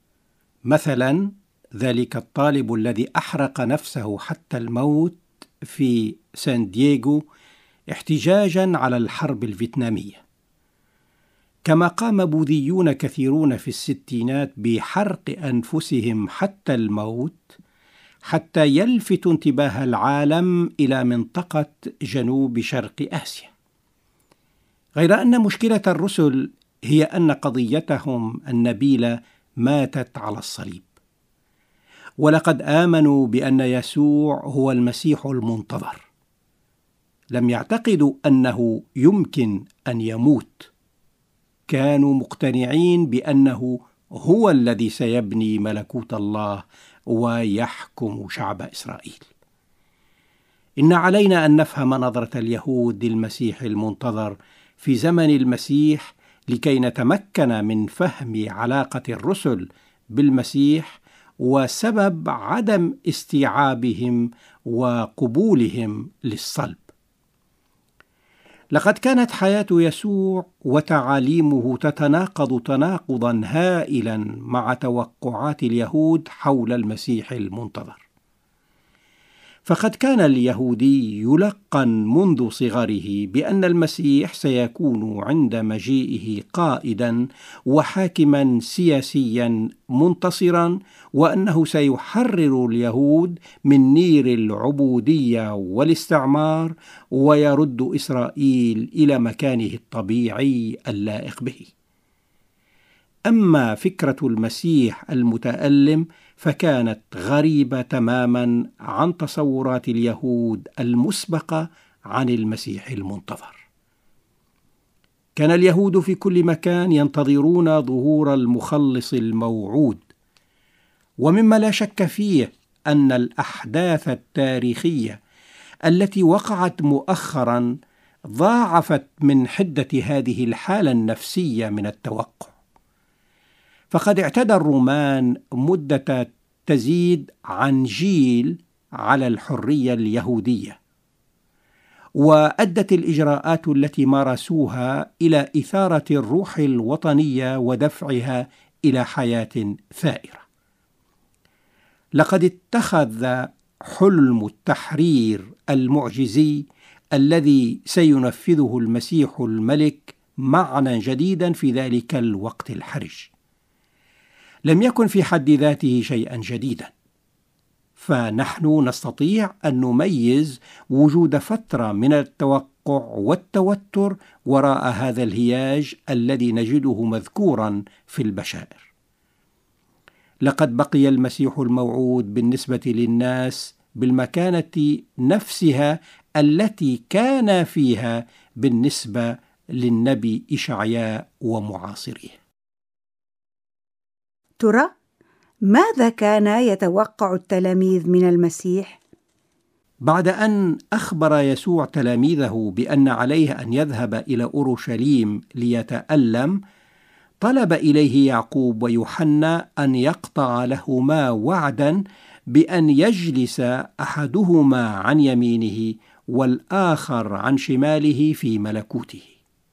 مثلا ذلك الطالب الذي أحرق نفسه حتى الموت في سان دييغو احتجاجا على الحرب الفيتنامية. كما قام بوذيون كثيرون في الستينات بحرق أنفسهم حتى الموت حتى يلفتوا انتباه العالم إلى منطقة جنوب شرق آسيا. غير أن مشكلة الرسل هي أن قضيتهم النبيلة ماتت على الصليب، ولقد آمنوا بأن يسوع هو المسيح المنتظر. لم يعتقدوا أنه يمكن أن يموت، كانوا مقتنعين بأنه هو الذي سيبني ملكوت الله ويحكم شعب إسرائيل. إن علينا أن نفهم نظرة اليهود للمسيح المنتظر في زمن المسيح لكي نتمكن من فهم علاقة الرسل بالمسيح وسبب عدم استيعابهم وقبولهم للصلب. لقد كانت حياة يسوع وتعاليمه تتناقض تناقضا هائلا مع توقعات اليهود حول المسيح المنتظر. فقد كان اليهودي يلقن منذ صغره بأن المسيح سيكون عند مجيئه قائدا وحاكما سياسيا منتصرا، وأنه سيحرر اليهود من نير العبودية والاستعمار ويرد إسرائيل إلى مكانه الطبيعي اللائق به. أما فكرة المسيح المتألم فكانت غريبة تماما عن تصورات اليهود المسبقة عن المسيح المنتظر. كان اليهود في كل مكان ينتظرون ظهور المخلص الموعود، ومما لا شك فيه أن الأحداث التاريخية التي وقعت مؤخرا ضاعفت من حدة هذه الحالة النفسية من التوقع. فقد اعتدى الرومان مدة تزيد عن جيل على الحرية اليهودية، وأدت الإجراءات التي مارسوها إلى إثارة الروح الوطنية ودفعها إلى حياة ثائرة. لقد اتخذ حلم التحرير المعجزي الذي سينفذه المسيح الملك معنى جديدا في ذلك الوقت الحرج. لم يكن في حد ذاته شيئا جديدا، فنحن نستطيع أن نميز وجود فترة من التوقع والتوتر وراء هذا الهياج الذي نجده مذكورا في البشائر. لقد بقي المسيح الموعود بالنسبة للناس بالمكانة نفسها التي كان فيها بالنسبة للنبي إشعياء ومعاصره. ترى ماذا كان يتوقع التلاميذ من المسيح؟ بعد أن أخبر يسوع تلاميذه بأن عليه أن يذهب إلى أورشليم ليتألم، طلب إليه يعقوب ويوحنا أن يقطع لهما وعدا بأن يجلس أحدهما عن يمينه والآخر عن شماله في ملكوته.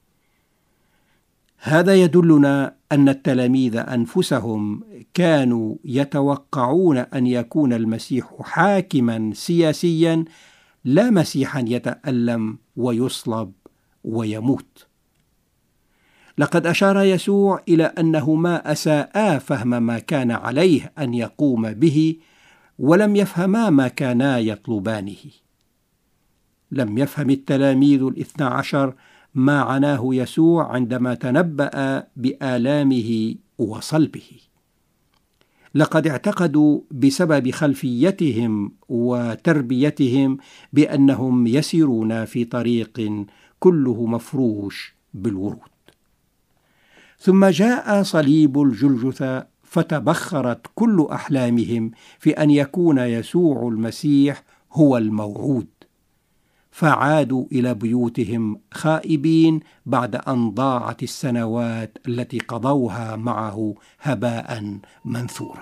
هذا يدلنا أن التلاميذ أنفسهم كانوا يتوقعون أن يكون المسيح حاكما سياسيا، لا مسيحا يتألم ويصلب ويموت. لقد أشار يسوع إلى أنهما أساءا فهم ما كان عليه أن يقوم به، ولم يفهما ما كانا يطلبانه. لم يفهم التلاميذ 12 ما عناه يسوع عندما تنبأ بآلامه وصلبه. لقد اعتقدوا بسبب خلفيتهم وتربيتهم بأنهم يسيرون في طريق كله مفروش بالورود. ثم جاء صليب الجلجثة فتبخرت كل أحلامهم في أن يكون يسوع المسيح هو الموعود، فعادوا إلى بيوتهم خائبين بعد أن ضاعت السنوات التي قضوها معه هباء منثورا.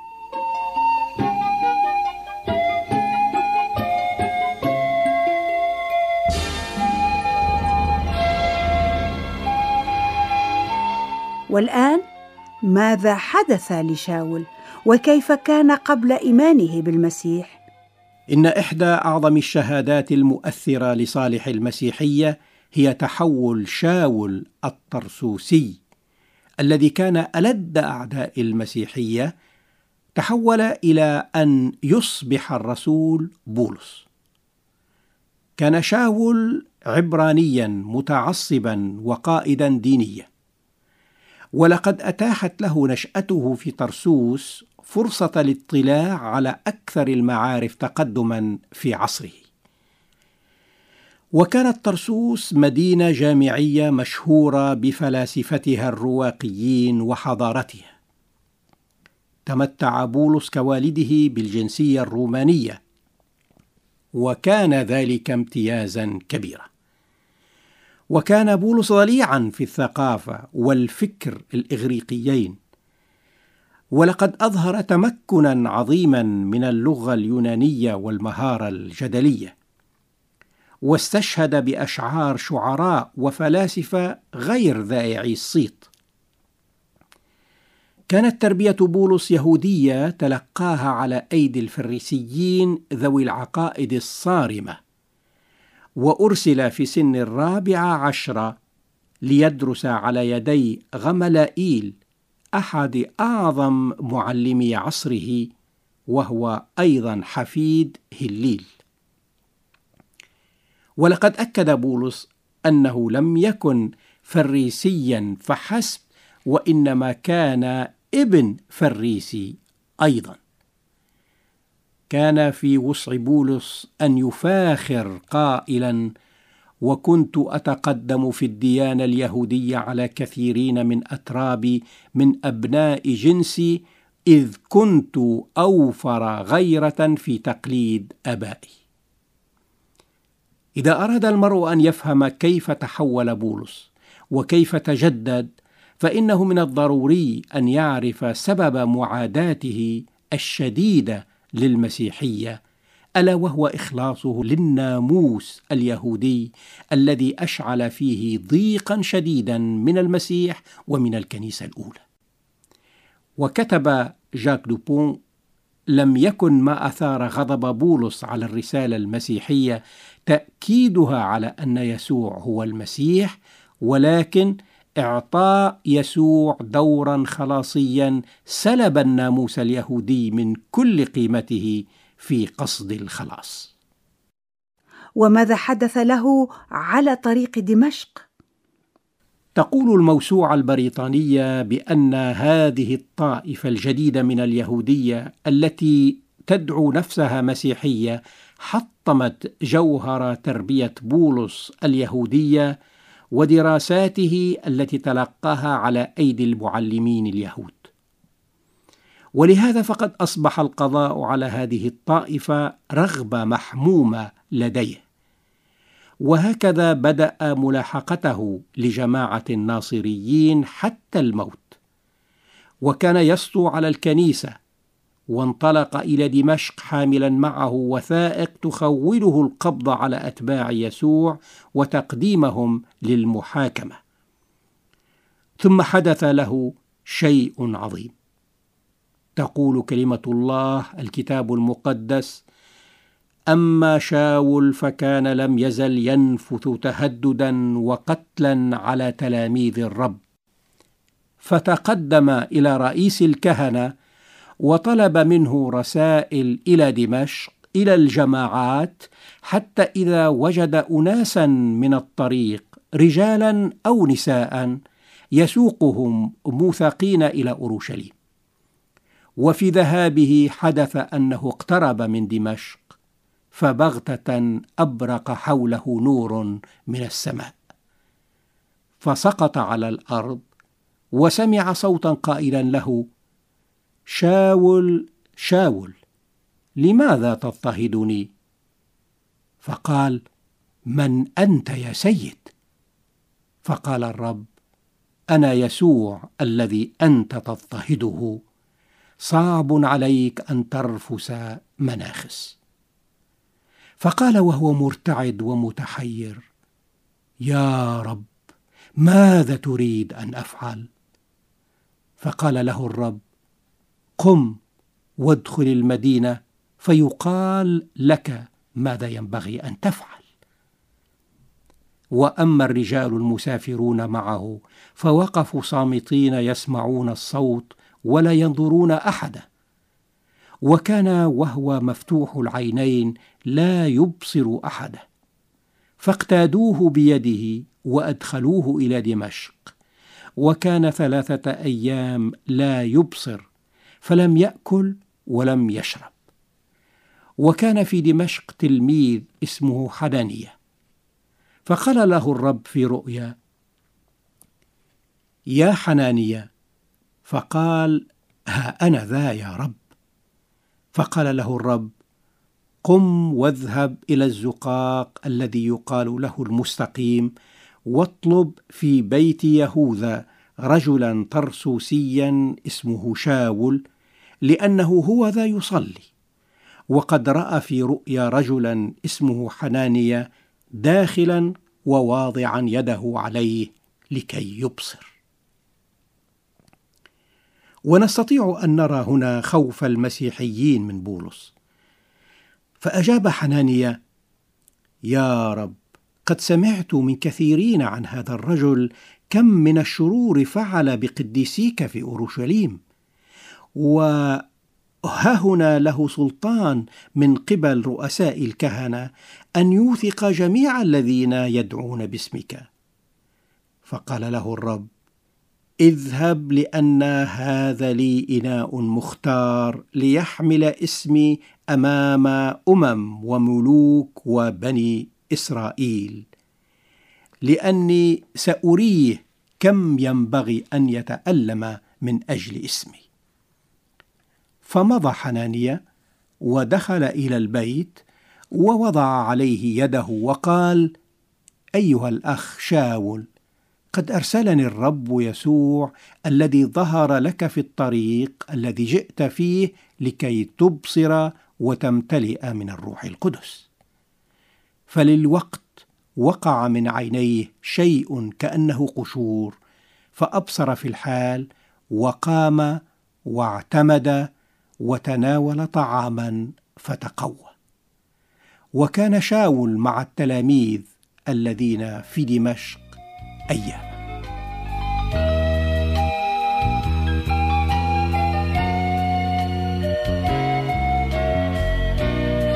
والآن ماذا حدث لشاول؟ وكيف كان قبل إيمانه بالمسيح؟ إن إحدى أعظم الشهادات المؤثرة لصالح المسيحية هي تحول شاول الطرسوسي الذي كان ألد أعداء المسيحية، تحول إلى أن يصبح الرسول بولس. كان شاول عبرانيا متعصبا وقائدا دينيا، ولقد أتاحت له نشأته في طرسوس فرصة الاطلاع على أكثر المعارف تقدما في عصره. وكانت طرسوس مدينة جامعية مشهورة بفلاسفتها الرواقيين وحضارتها. تمتع بولس كوالده بالجنسية الرومانية، وكان ذلك امتيازا كبيرا. وكان بولس ضليعا في الثقافة والفكر الإغريقيين، ولقد أظهر تمكنا عظيما من اللغة اليونانية والمهارة الجدلية، واستشهد بأشعار شعراء وفلاسفة غير ذائعي الصيت. كانت تربية بولس يهودية تلقاها على أيدي الفريسيين ذوي العقائد الصارمة، وأرسل في سن 14 ليدرس على يدي غملائيل أحد أعظم معلمي عصره، وهو أيضا حفيد هليل. ولقد أكد بولس أنه لم يكن فريسيا فحسب، وإنما كان ابن فريسي أيضا. كان في وسع بولس أن يفاخر قائلا: وكنت أتقدم في الديانة اليهودية على كثيرين من أترابي من أبناء جنسي، إذ كنت أوفر غيرة في تقليد آبائي. إذا أراد المرء أن يفهم كيف تحول بولس وكيف تجدد، فإنه من الضروري أن يعرف سبب معاداته الشديدة للمسيحية، ألا وهو إخلاصه للناموس اليهودي الذي أشعل فيه ضيقا شديدا من المسيح ومن الكنيسة الأولى. وكتب جاك دوبون: لم يكن ما أثار غضب بولس على الرسالة المسيحية تأكيدها على أن يسوع هو المسيح، ولكن إعطاء يسوع دورا خلاصيا سلب الناموس اليهودي من كل قيمته في قصد الخلاص. وماذا حدث له على طريق دمشق؟ تقول الموسوعة البريطانية بأن هذه الطائفة الجديدة من اليهودية التي تدعو نفسها مسيحية حطمت جوهر تربية بولس اليهودية ودراساته التي تلقاها على أيدي المعلمين اليهود. ولهذا فقد أصبح القضاء على هذه الطائفة رغبة محمومة لديه، وهكذا بدأ ملاحقته لجماعة الناصريين حتى الموت، وكان يسطو على الكنيسة، وانطلق إلى دمشق حاملا معه وثائق تخوله القبض على أتباع يسوع وتقديمهم للمحاكمة. ثم حدث له شيء عظيم. تقول كلمة الله الكتاب المقدس: أما شاول فكان لم يزل ينفث تهددا وقتلا على تلاميذ الرب، فتقدم إلى رئيس الكهنة وطلب منه رسائل إلى دمشق إلى الجماعات، حتى إذا وجد أناسا من الطريق رجالا أو نساء يسوقهم موثقين إلى أورشليم. وفي ذهابه حدث أنه اقترب من دمشق، فبغتة أبرق حوله نور من السماء، فسقط على الأرض وسمع صوتا قائلا له: شاول شاول، لماذا تضطهدني؟ فقال: من أنت يا سيد؟ فقال الرب: أنا يسوع الذي أنت تضطهده، صعب عليك أن ترفس مناخس. فقال وهو مرتعد ومتحير: يا رب، ماذا تريد أن أفعل؟ فقال له الرب: قم وادخل المدينة فيقال لك ماذا ينبغي أن تفعل. وأما الرجال المسافرون معه فوقفوا صامتين يسمعون الصوت ولا ينظرون أحدا، وكان وهو مفتوح العينين لا يبصر أحدا. فاقتادوه بيده وأدخلوه إلى دمشق، وكان 3 أيام لا يبصر، فلم يأكل ولم يشرب. وكان في دمشق تلميذ اسمه حنانيا، فقال له الرب في رؤيا: يا حنانيا. فقال: ها أنا ذا يا رب. فقال له الرب: قم واذهب إلى الزقاق الذي يقال له المستقيم، واطلب في بيت يهوذا رجلا طرسوسيا اسمه شاول، لأنه هو ذا يصلي، وقد رأى في رؤيا رجلا اسمه حنانيا داخلا وواضعا يده عليه لكي يبصر. ونستطيع أن نرى هنا خوف المسيحيين من بولس. فأجاب حنانيا: يا رب، قد سمعت من كثيرين عن هذا الرجل كم من الشرور فعل بقديسيك في أورشليم، وها هنا له سلطان من قبل رؤساء الكهنة أن يوثق جميع الذين يدعون باسمك. فقال له الرب: اذهب، لأن هذا لي إناء مختار ليحمل اسمي أمام وملوك وبني إسرائيل، لأني سأريه كم ينبغي أن يتألم من أجل اسمي. فمضى حنانيا ودخل إلى البيت ووضع عليه يده وقال: أيها الأخ شاول، قد أرسلني الرب يسوع الذي ظهر لك في الطريق الذي جئت فيه لكي تبصر وتمتلئ من الروح القدس. فللوقت وقع من عينيه شيء كأنه قشور، فأبصر في الحال، وقام واعتمد وتناول طعاما فتقوى. وكان شاول مع التلاميذ الذين في دمشق أيام.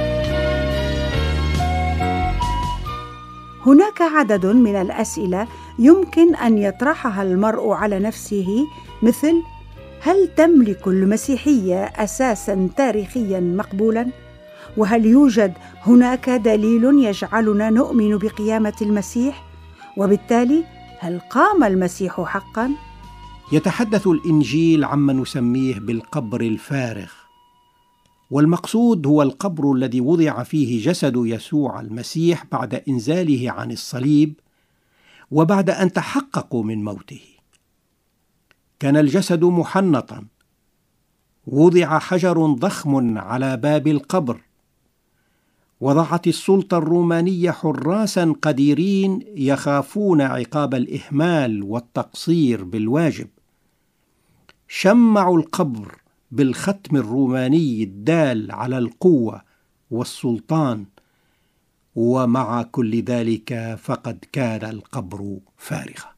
هناك عدد من الأسئلة يمكن أن يطرحها المرء على نفسه، مثل: هل تملك المسيحية أساساً تاريخياً مقبولاً؟ وهل يوجد هناك دليل يجعلنا نؤمن بقيامة المسيح؟ وبالتالي هل قام المسيح حقاً؟ يتحدث الإنجيل عما نسميه بالقبر الفارغ، والمقصود هو القبر الذي وضع فيه جسد يسوع المسيح بعد إنزاله عن الصليب وبعد أن تحققوا من موته. كان الجسد محنطا، وضع حجر ضخم على باب القبر، وضعت السلطة الرومانية حراسا قديرين يخافون عقاب الإهمال والتقصير بالواجب. شمعوا القبر بالختم الروماني الدال على القوة والسلطان، ومع كل ذلك فقد كان القبر فارغا.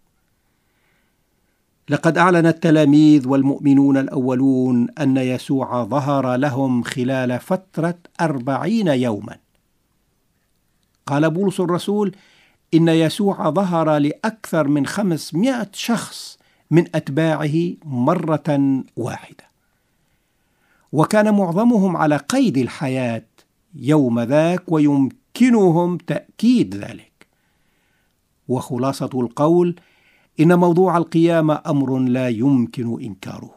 لقد أعلن التلاميذ والمؤمنون الأولون أن يسوع ظهر لهم خلال فترة 40 يوما. قال بولس الرسول إن يسوع ظهر لأكثر من 500 شخص من أتباعه مرة واحدة، وكان معظمهم على قيد الحياة يوم ذاك، ويمكنهم تأكيد ذلك. وخلاصة القول إن موضوع القيامة أمر لا يمكن إنكاره.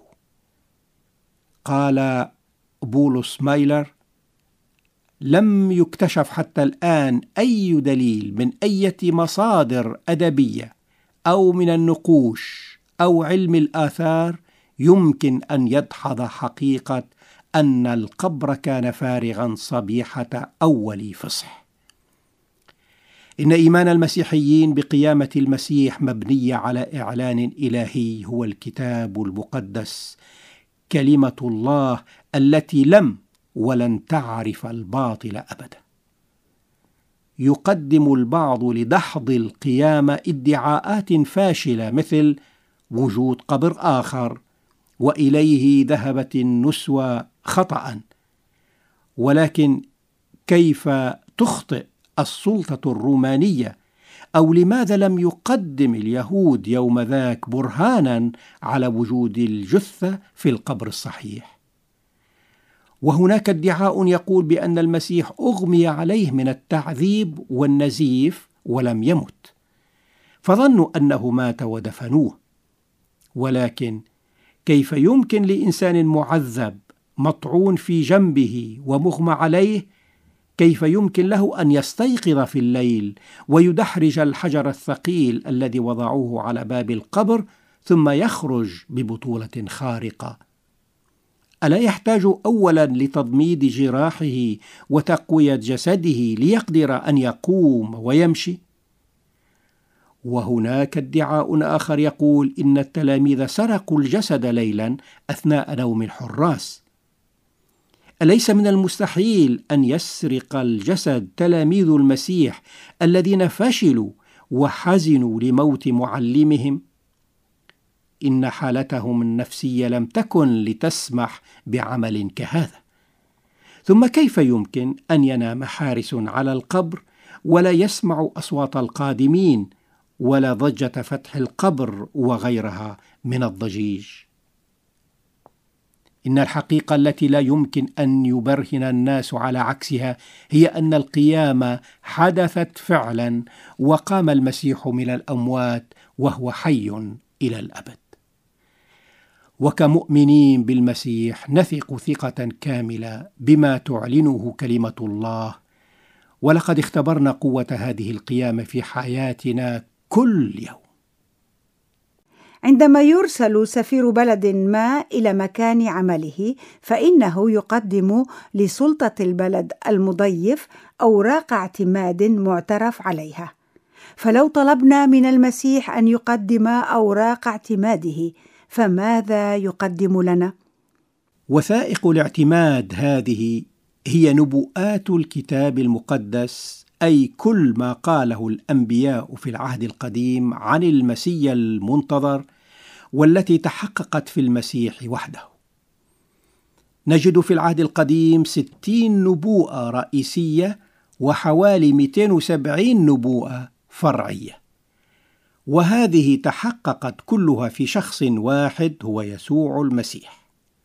قال بولس مايلر: لم يكتشف حتى الآن أي دليل من أي مصادر أدبية أو من النقوش أو علم الآثار يمكن أن يدحض حقيقة أن القبر كان فارغا صبيحة أول فصح. إن إيمان المسيحيين بقيامة المسيح مبني على إعلان إلهي هو الكتاب المقدس، كلمة الله التي لم ولن تعرف الباطل أبدا. يقدم البعض لدحض القيامة ادعاءات فاشلة مثل وجود قبر آخر وإليه ذهبت النسوة خطأ، ولكن كيف تخطئ السلطة الرومانية؟ أو لماذا لم يقدم اليهود يوم ذاك برهانا على وجود الجثة في القبر الصحيح؟ وهناك ادعاء يقول بأن المسيح أغمي عليه من التعذيب والنزيف ولم يمت، فظنوا أنه مات ودفنوه. ولكن كيف يمكن لإنسان معذب مطعون في جنبه ومغمى عليه، كيف يمكن له أن يستيقظ في الليل ويدحرج الحجر الثقيل الذي وضعوه على باب القبر ثم يخرج ببطولة خارقة؟ ألا يحتاج أولا لتضميد جراحه وتقوية جسده ليقدر أن يقوم ويمشي؟ وهناك ادعاء آخر يقول إن التلاميذ سرقوا الجسد ليلا أثناء نوم الحراس. أليس من المستحيل أن يسرق الجسد تلاميذ المسيح الذين فشلوا وحزنوا لموت معلمهم؟ إن حالتهم النفسية لم تكن لتسمح بعمل كهذا. ثم كيف يمكن أن ينام حارس على القبر ولا يسمع أصوات القادمين ولا ضجة فتح القبر وغيرها من الضجيج؟ إن الحقيقة التي لا يمكن أن يبرهن الناس على عكسها هي أن القيامة حدثت فعلا، وقام المسيح من الأموات وهو حي إلى الأبد. وكمؤمنين بالمسيح نثق ثقة كاملة بما تعلنه كلمة الله، ولقد اختبرنا قوة هذه القيامة في حياتنا كل يوم. عندما يرسل سفير بلد ما إلى مكان عمله، فإنه يقدم لسلطة البلد المضيف أوراق اعتماد معترف عليها. فلو طلبنا من المسيح أن يقدم أوراق اعتماده، فماذا يقدم لنا؟ وثائق الاعتماد هذه هي نبوءات الكتاب المقدس، أي كل ما قاله الأنبياء في العهد القديم عن المسيا المنتظر، والتي تحققت في المسيح وحده. نجد في العهد القديم 60 نبوءة رئيسية وحوالي 270 نبوءة فرعية. وهذه تحققت كلها في شخص واحد هو يسوع المسيح.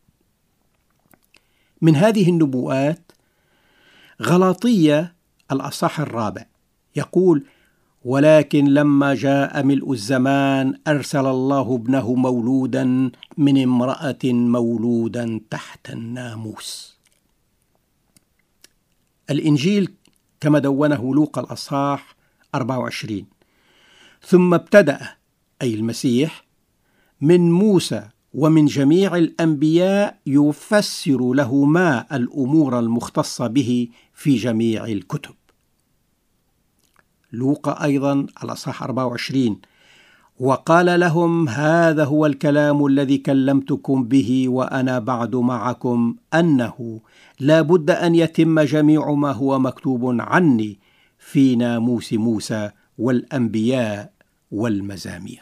من هذه النبوءات غلاطية الأصحاح 4 يقول: ولكن لما جاء ملء الزمان أرسل الله ابنه مولودا من امرأة مولودا تحت الناموس. الإنجيل كما دونه لوقا الأصحاح 24: ثم ابتدأ أي المسيح من موسى ومن جميع الأنبياء يفسر له ما الأمور المختصة به في جميع الكتب. لوقا أيضا الأصحاح 24: وقال لهم: هذا هو الكلام الذي كلمتكم به وأنا بعد معكم، أنه لا بد أن يتم جميع ما هو مكتوب عني في ناموس موسى والأنبياء والمزامير.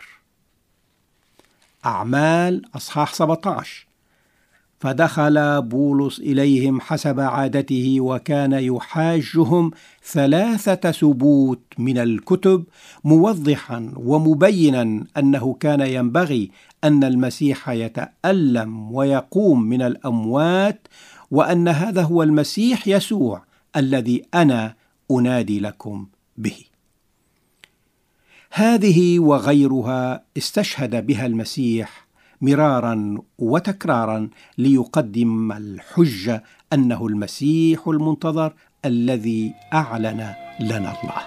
أعمال أصحاح 17: فدخل بولس إليهم حسب عادته وكان يحاجهم 3 سبوت من الكتب، موضحا ومبينا أنه كان ينبغي أن المسيح يتألم ويقوم من الأموات، وأن هذا هو المسيح يسوع الذي أنا أنادي لكم به. هذه وغيرها استشهد بها المسيح مرارا وتكرارا ليقدم الحجة أنه المسيح المنتظر الذي أعلن لنا الله.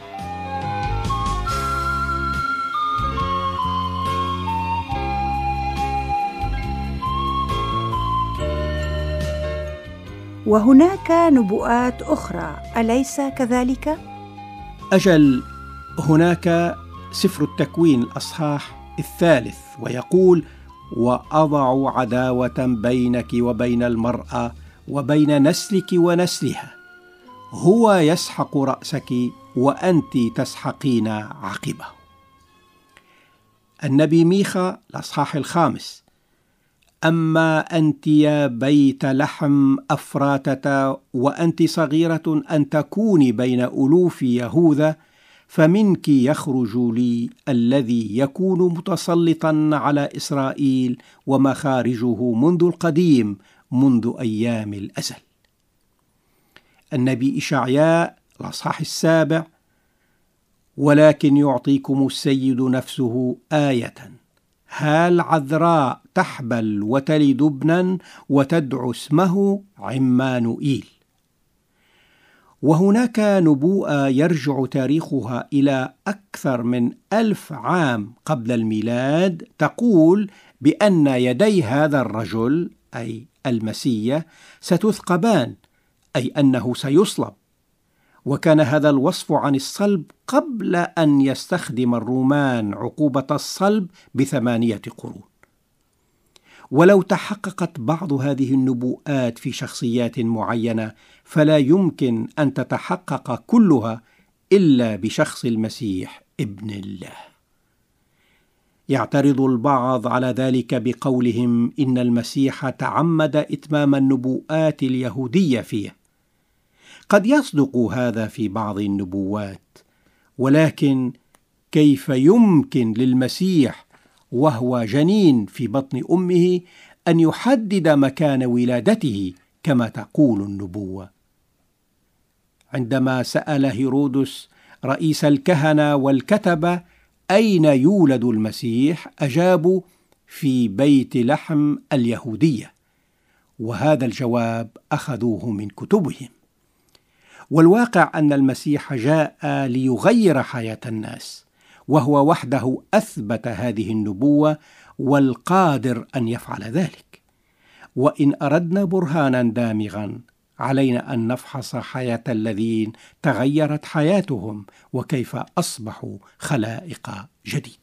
وهناك نبوءات أخرى، أليس كذلك؟ أجل، هناك سفر التكوين الأصحاح 3 ويقول: وأضع عداوة بينك وبين المرأة وبين نسلك ونسلها، هو يسحق رأسك وأنت تسحقين عقبه. النبي ميخا الأصحاح 5: أما أنت يا بيت لحم أفراتة وأنت صغيرة أن تكوني بين ألوف يهوذا، فمنك يخرج لي الذي يكون متسلطا على إسرائيل ومخارجه منذ القديم، منذ أيام الأزل. النبي إشعياء الأصحاح 7: ولكن يعطيكم السيد نفسه آية، هل عذراء تحبل وتلد ابنا وتدعو اسمه عمانوئيل. وهناك نبوءة يرجع تاريخها إلى أكثر من 1000 عام قبل الميلاد، تقول بأن يدي هذا الرجل أي المسيح ستثقبان، أي أنه سيصلب. وكان هذا الوصف عن الصلب قبل أن يستخدم الرومان عقوبة الصلب ب8 قرون. ولو تحققت بعض هذه النبوءات في شخصيات معينة، فلا يمكن أن تتحقق كلها إلا بشخص المسيح ابن الله. يعترض البعض على ذلك بقولهم إن المسيح تعمد إتمام النبوءات اليهودية فيه. قد يصدق هذا في بعض النبوات، ولكن كيف يمكن للمسيح وهو جنين في بطن أمه أن يحدد مكان ولادته كما تقول النبوة؟ عندما سأل هيرودس رئيس الكهنة والكتبة أين يولد المسيح، أجابوا: في بيت لحم اليهودية، وهذا الجواب أخذوه من كتبهم. والواقع أن المسيح جاء ليغير حياة الناس، وهو وحده أثبت هذه النبوة والقادر أن يفعل ذلك. وإن أردنا برهانا دامغا، علينا أن نفحص حياة الذين تغيرت حياتهم وكيف أصبحوا خلائق جديدة.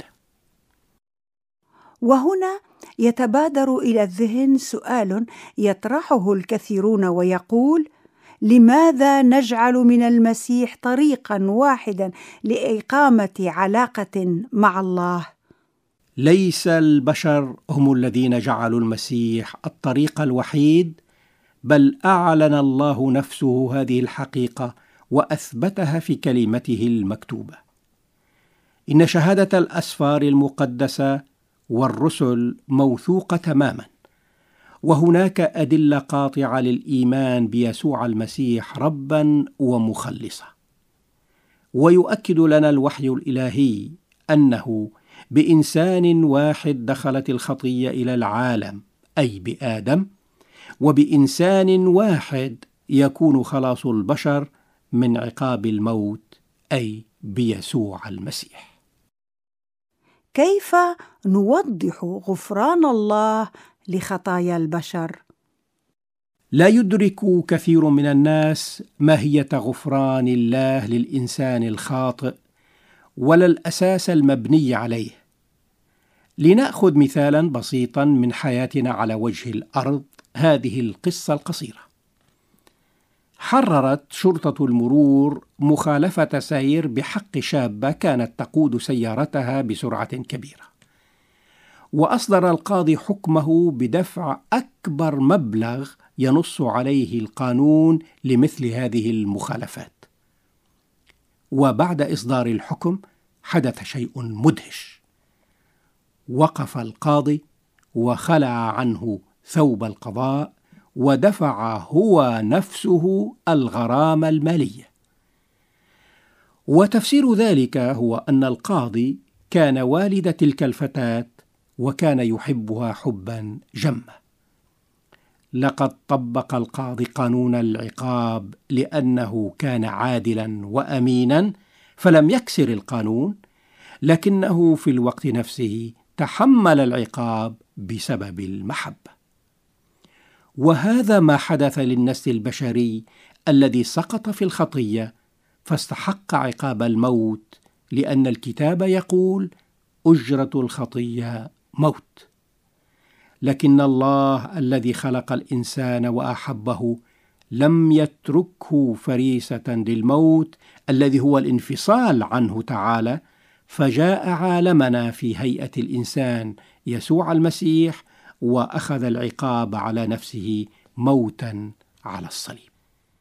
وهنا يتبادر إلى الذهن سؤال يطرحه الكثيرون ويقول: لماذا نجعل من المسيح طريقا واحدا لإقامة علاقة مع الله؟ ليس البشر هم الذين جعلوا المسيح الطريق الوحيد، بل أعلن الله نفسه هذه الحقيقة وأثبتها في كلمته المكتوبة. إن شهادة الأسفار المقدسة والرسل موثوقة تماما، وهناك أدلة قاطعة للإيمان بيسوع المسيح ربا ومخلصا. ويؤكد لنا الوحي الإلهي أنه بإنسان واحد دخلت الخطية إلى العالم، أي بآدم، وبإنسان واحد يكون خلاص البشر من عقاب الموت، أي بيسوع المسيح. كيف نوضح غفران الله لخطايا البشر؟ لا يدرك كثير من الناس ماهية غفران الله للإنسان الخاطئ ولا الأساس المبني عليه. لنأخذ مثالا بسيطا من حياتنا على وجه الأرض، هذه القصة القصيرة. حررت شرطة المرور مخالفة سير بحق شابة كانت تقود سيارتها بسرعة كبيرة، وأصدر القاضي حكمه بدفع أكبر مبلغ ينص عليه القانون لمثل هذه المخالفات. وبعد إصدار الحكم حدث شيء مدهش. وقف القاضي وخلع عنه ثوب القضاء ودفع هو نفسه الغرامة المالية. وتفسير ذلك هو أن القاضي كان والد تلك الفتاة وكان يحبها حبا جما. لقد طبق القاضي قانون العقاب لأنه كان عادلا وأمينا، فلم يكسر القانون، لكنه في الوقت نفسه تحمل العقاب بسبب المحبة. وهذا ما حدث للنسل البشري الذي سقط في الخطية فاستحق عقاب الموت، لأن الكتاب يقول: أجرة الخطية موت. لكن الله الذي خلق الإنسان وأحبه لم يتركه فريسة للموت الذي هو الانفصال عنه تعالى، فجاء عالمنا في هيئة الإنسان يسوع المسيح وأخذ العقاب على نفسه موتا على الصليب.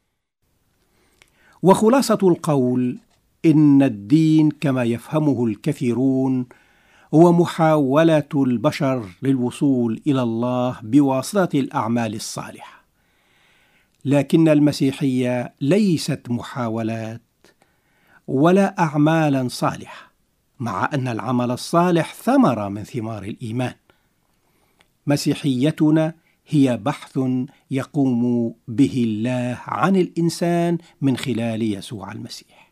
وخلاصة القول إن الدين كما يفهمه الكثيرون هو محاولة البشر للوصول إلى الله بواسطة الأعمال الصالحة، لكن المسيحية ليست محاولات ولا أعمالا صالحة، مع أن العمل الصالح ثمرة من ثمار الإيمان. مسيحيتنا هي بحث يقوم به الله عن الإنسان من خلال يسوع المسيح.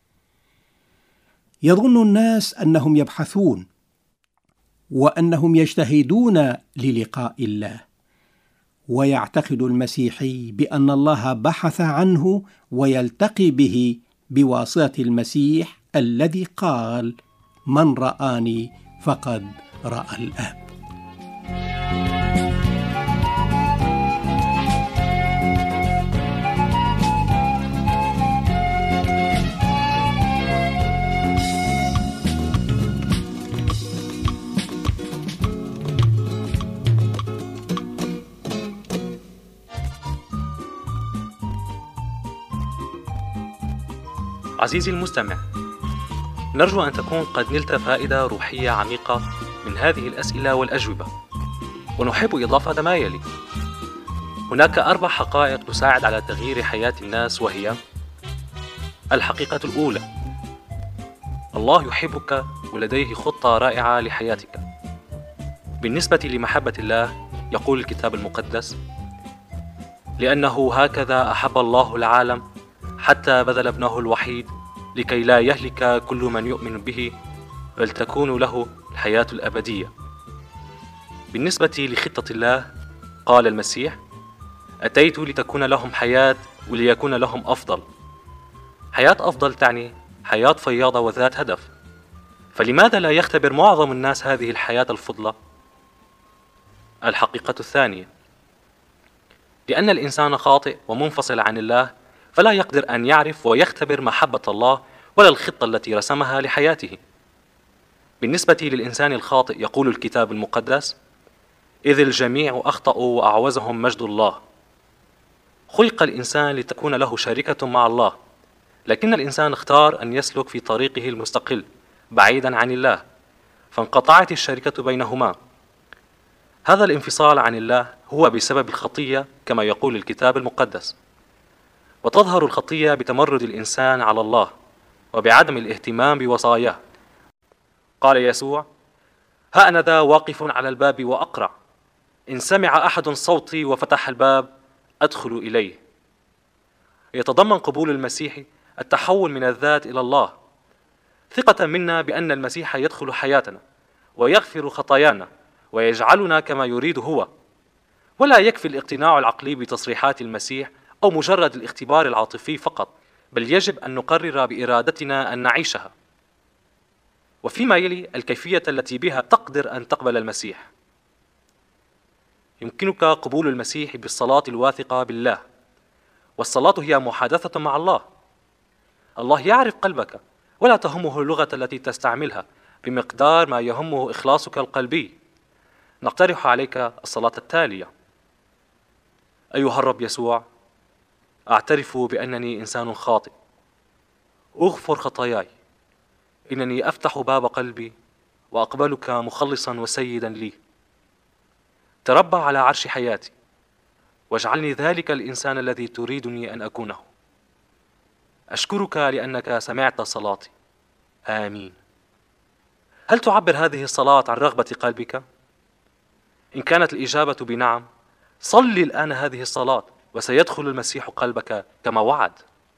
يظن الناس أنهم يبحثون وأنهم يجتهدون للقاء الله، ويعتقد المسيحي بأن الله بحث عنه ويلتقي به بواسطة المسيح الذي قال: من رآني فقد رأى الآب. عزيزي المستمع، نرجو أن تكون قد نلت فائدة روحية عميقة من هذه الأسئلة والأجوبة، ونحب إضافة ما يلي. هناك 4 حقائق تساعد على تغيير حياة الناس، وهي: الحقيقة الأولى: الله يحبك ولديه خطة رائعة لحياتك. بالنسبة لمحبة الله يقول الكتاب المقدس: لأنه هكذا أحب الله العالم حتى بذل ابنه الوحيد لكي لا يهلك كل من يؤمن به، بل تكون له الحياة الأبدية. بالنسبة لخطة الله قال المسيح: أتيت لتكون لهم حياة وليكون لهم أفضل. حياة أفضل تعني حياة فياضة وذات هدف. فلماذا لا يختبر معظم الناس هذه الحياة الفضلة؟ الحقيقة الثانية: لأن الإنسان خاطئ ومنفصل عن الله، فلا يقدر أن يعرف ويختبر محبة الله ولا الخطة التي رسمها لحياته. بالنسبة للإنسان الخاطئ يقول الكتاب المقدس: إذ الجميع أخطأوا وأعوزهم مجد الله. خلق الإنسان لتكون له شركة مع الله، لكن الإنسان اختار أن يسلك في طريقه المستقل، بعيدا عن الله، فانقطعت الشركة بينهما. هذا الانفصال عن الله هو بسبب الخطية كما يقول الكتاب المقدس، وتظهر الخطية بتمرد الإنسان على الله وبعدم الاهتمام بوصاياه. قال يسوع: ها أنا ذا واقف على الباب وأقرع، إن سمع أحد صوتي وفتح الباب أدخل إليه. يتضمن قبول المسيح التحول من الذات إلى الله، ثقة منا بأن المسيح يدخل حياتنا ويغفر خطايانا ويجعلنا كما يريد هو. ولا يكفي الاقتناع العقلي بتصريحات المسيح أو مجرد الاختبار العاطفي فقط، بل يجب أن نقرر بإرادتنا أن نعيشها. وفيما يلي الكيفية التي بها تقدر أن تقبل المسيح. يمكنك قبول المسيح بالصلاة الواثقة بالله، والصلاة هي محادثة مع الله. الله يعرف قلبك ولا تهمه اللغة التي تستعملها بمقدار ما يهمه إخلاصك القلبي. نقترح عليك الصلاة التالية: أيها الرب يسوع، أعترف بأنني إنسان خاطئ، أغفر خطاياي، إنني أفتح باب قلبي وأقبلك مخلصا وسيدا لي. تربع على عرش حياتي واجعلني ذلك الإنسان الذي تريدني أن أكونه. أشكرك لأنك سمعت صلاتي. آمين. هل تعبر هذه الصلاة عن رغبة قلبك؟ إن كانت الإجابة بنعم، صلي الآن هذه الصلاة وسيدخل المسيح قلبك كما وعد.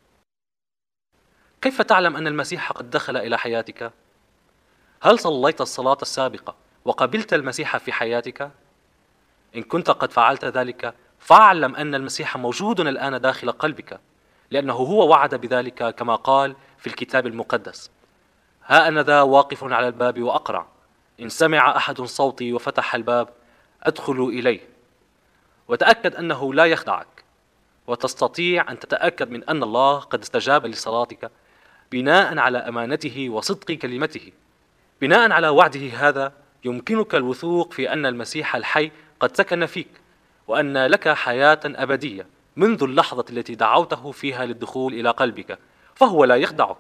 كيف تعلم أن المسيح قد دخل إلى حياتك؟ هل صليت الصلاة السابقة وقبلت المسيح في حياتك؟ إن كنت قد فعلت ذلك، فاعلم أن المسيح موجود الآن داخل قلبك، لأنه هو وعد بذلك كما قال في الكتاب المقدس: ها أنا ذا واقف على الباب وأقرع، إن سمع أحد صوتي وفتح الباب أدخل إليه. وتأكد أنه لا يخدعك، وتستطيع أن تتأكد من أن الله قد استجاب لصلاتك بناء على أمانته وصدق كلمته. بناء على وعده هذا يمكنك الوثوق في أن المسيح الحي قد سكن فيك، وأن لك حياة أبدية منذ اللحظة التي دعوته فيها للدخول إلى قلبك، فهو لا يخدعك.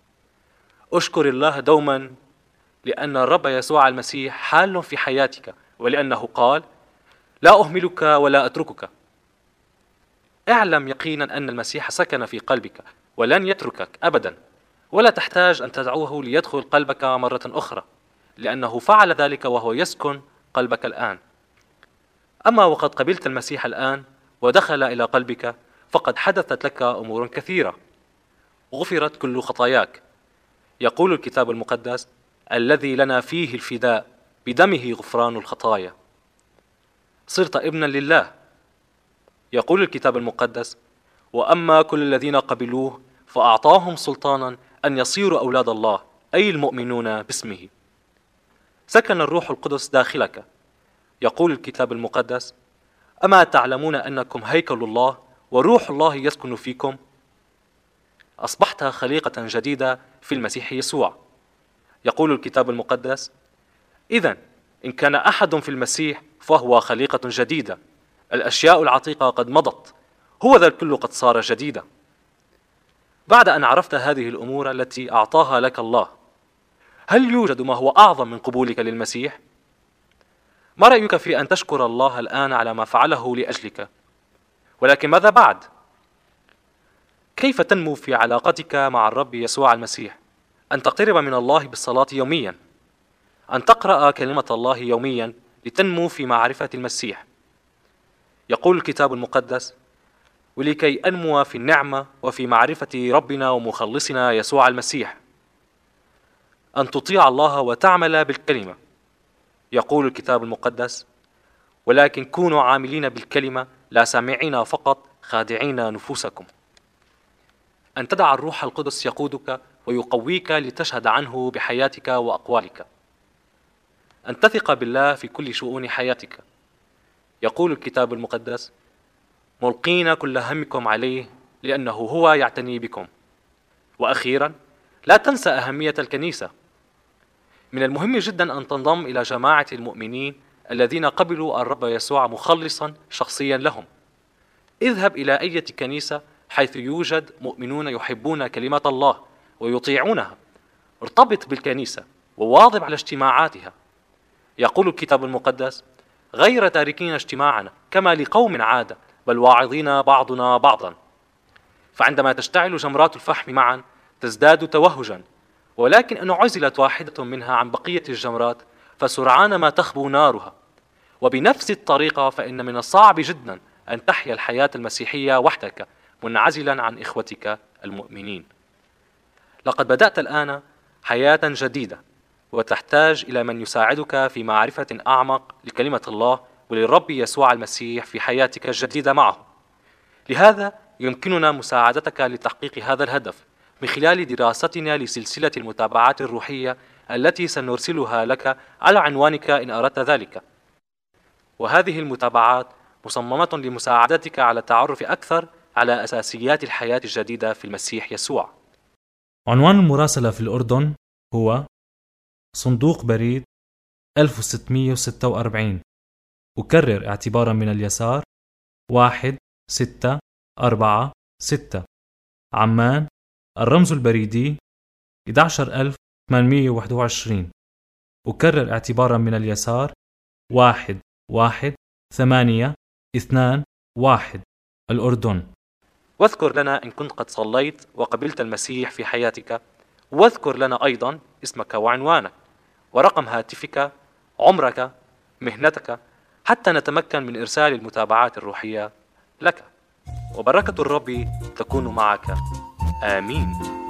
أشكر الله دوما لأن الرب يسوع المسيح حال في حياتك، ولأنه قال: لا أهملك ولا أتركك. اعلم يقينا أن المسيح سكن في قلبك ولن يتركك أبدا، ولا تحتاج أن تدعوه ليدخل قلبك مرة أخرى، لأنه فعل ذلك وهو يسكن قلبك الآن. أما وقد قبلت المسيح الآن ودخل إلى قلبك، فقد حدثت لك أمور كثيرة. غفرت كل خطاياك. يقول الكتاب المقدس: الذي لنا فيه الفداء بدمه غفران الخطايا. صرت ابنا لله. يقول الكتاب المقدس: وأما كل الذين قبلوه فأعطاهم سلطانا أن يصيروا أولاد الله، أي المؤمنون باسمه. سكن الروح القدس داخلك. يقول الكتاب المقدس: أما تعلمون أنكم هيكل الله وروح الله يسكن فيكم؟ أصبحت خليقة جديدة في المسيح يسوع. يقول الكتاب المقدس: إذن إن كان أحد في المسيح فهو خليقة جديدة، الأشياء العتيقة قد مضت، هو ذا الكل قد صار جديدا. بعد أن عرفت هذه الأمور التي أعطاها لك الله، هل يوجد ما هو أعظم من قبولك للمسيح؟ ما رأيك في أن تشكر الله الآن على ما فعله لأجلك؟ ولكن ماذا بعد؟ كيف تنمو في علاقتك مع الرب يسوع المسيح؟ أن تقترب من الله بالصلاة يوميا، أن تقرأ كلمة الله يوميا لتنمو في معرفة المسيح. يقول الكتاب المقدس: ولكي أنمو في النعمة وفي معرفة ربنا ومخلصنا يسوع المسيح. أن تطيع الله وتعمل بالكلمة. يقول الكتاب المقدس: ولكن كونوا عاملين بالكلمة لا سامعين فقط خادعين نفوسكم. أن تدع الروح القدس يقودك ويقويك لتشهد عنه بحياتك وأقوالك. أن تثق بالله في كل شؤون حياتك. يقول الكتاب المقدس: ملقين كل همكم عليه لأنه هو يعتني بكم. وأخيرا، لا تنسى أهمية الكنيسة. من المهم جدا أن تنضم إلى جماعة المؤمنين الذين قبلوا الرب يسوع مخلصا شخصيا لهم. اذهب إلى أي كنيسة حيث يوجد مؤمنون يحبون كلمة الله ويطيعونها، ارتبط بالكنيسة وواظب على اجتماعاتها. يقول الكتاب المقدس: غير تاركين اجتماعنا كما لقوم عادة، بل واعظين بعضنا بعضا. فعندما تشتعل جمرات الفحم معا تزداد توهجا، ولكن إن عزلت واحدة منها عن بقية الجمرات فسرعان ما تخبو نارها. وبنفس الطريقة فإن من الصعب جدا أن تحيا الحياة المسيحية وحدك منعزلا عن إخوتك المؤمنين. لقد بدأت الآن حياة جديدة، وتحتاج إلى من يساعدك في معرفة أعمق لكلمة الله وللرب يسوع المسيح في حياتك الجديدة معه. لهذا يمكننا مساعدتك لتحقيق هذا الهدف من خلال دراستنا لسلسلة المتابعات الروحية التي سنرسلها لك على عنوانك إن أردت ذلك. وهذه المتابعات مصممة لمساعدتك على التعرف أكثر على أساسيات الحياة الجديدة في المسيح يسوع. عنوان المراسلة في الأردن هو صندوق بريد 1646، أكرر اعتبارا من اليسار 1646 عمان. الرمز البريدي 11821، أكرر اعتبارا من اليسار 11821 الأردن. واذكر لنا إن كنت قد صليت وقبلت المسيح في حياتك، واذكر لنا أيضا اسمك وعنوانك ورقم هاتفك، عمرك، مهنتك، حتى نتمكن من إرسال المتابعات الروحية لك. وبركة الرب تكون معك. آمين.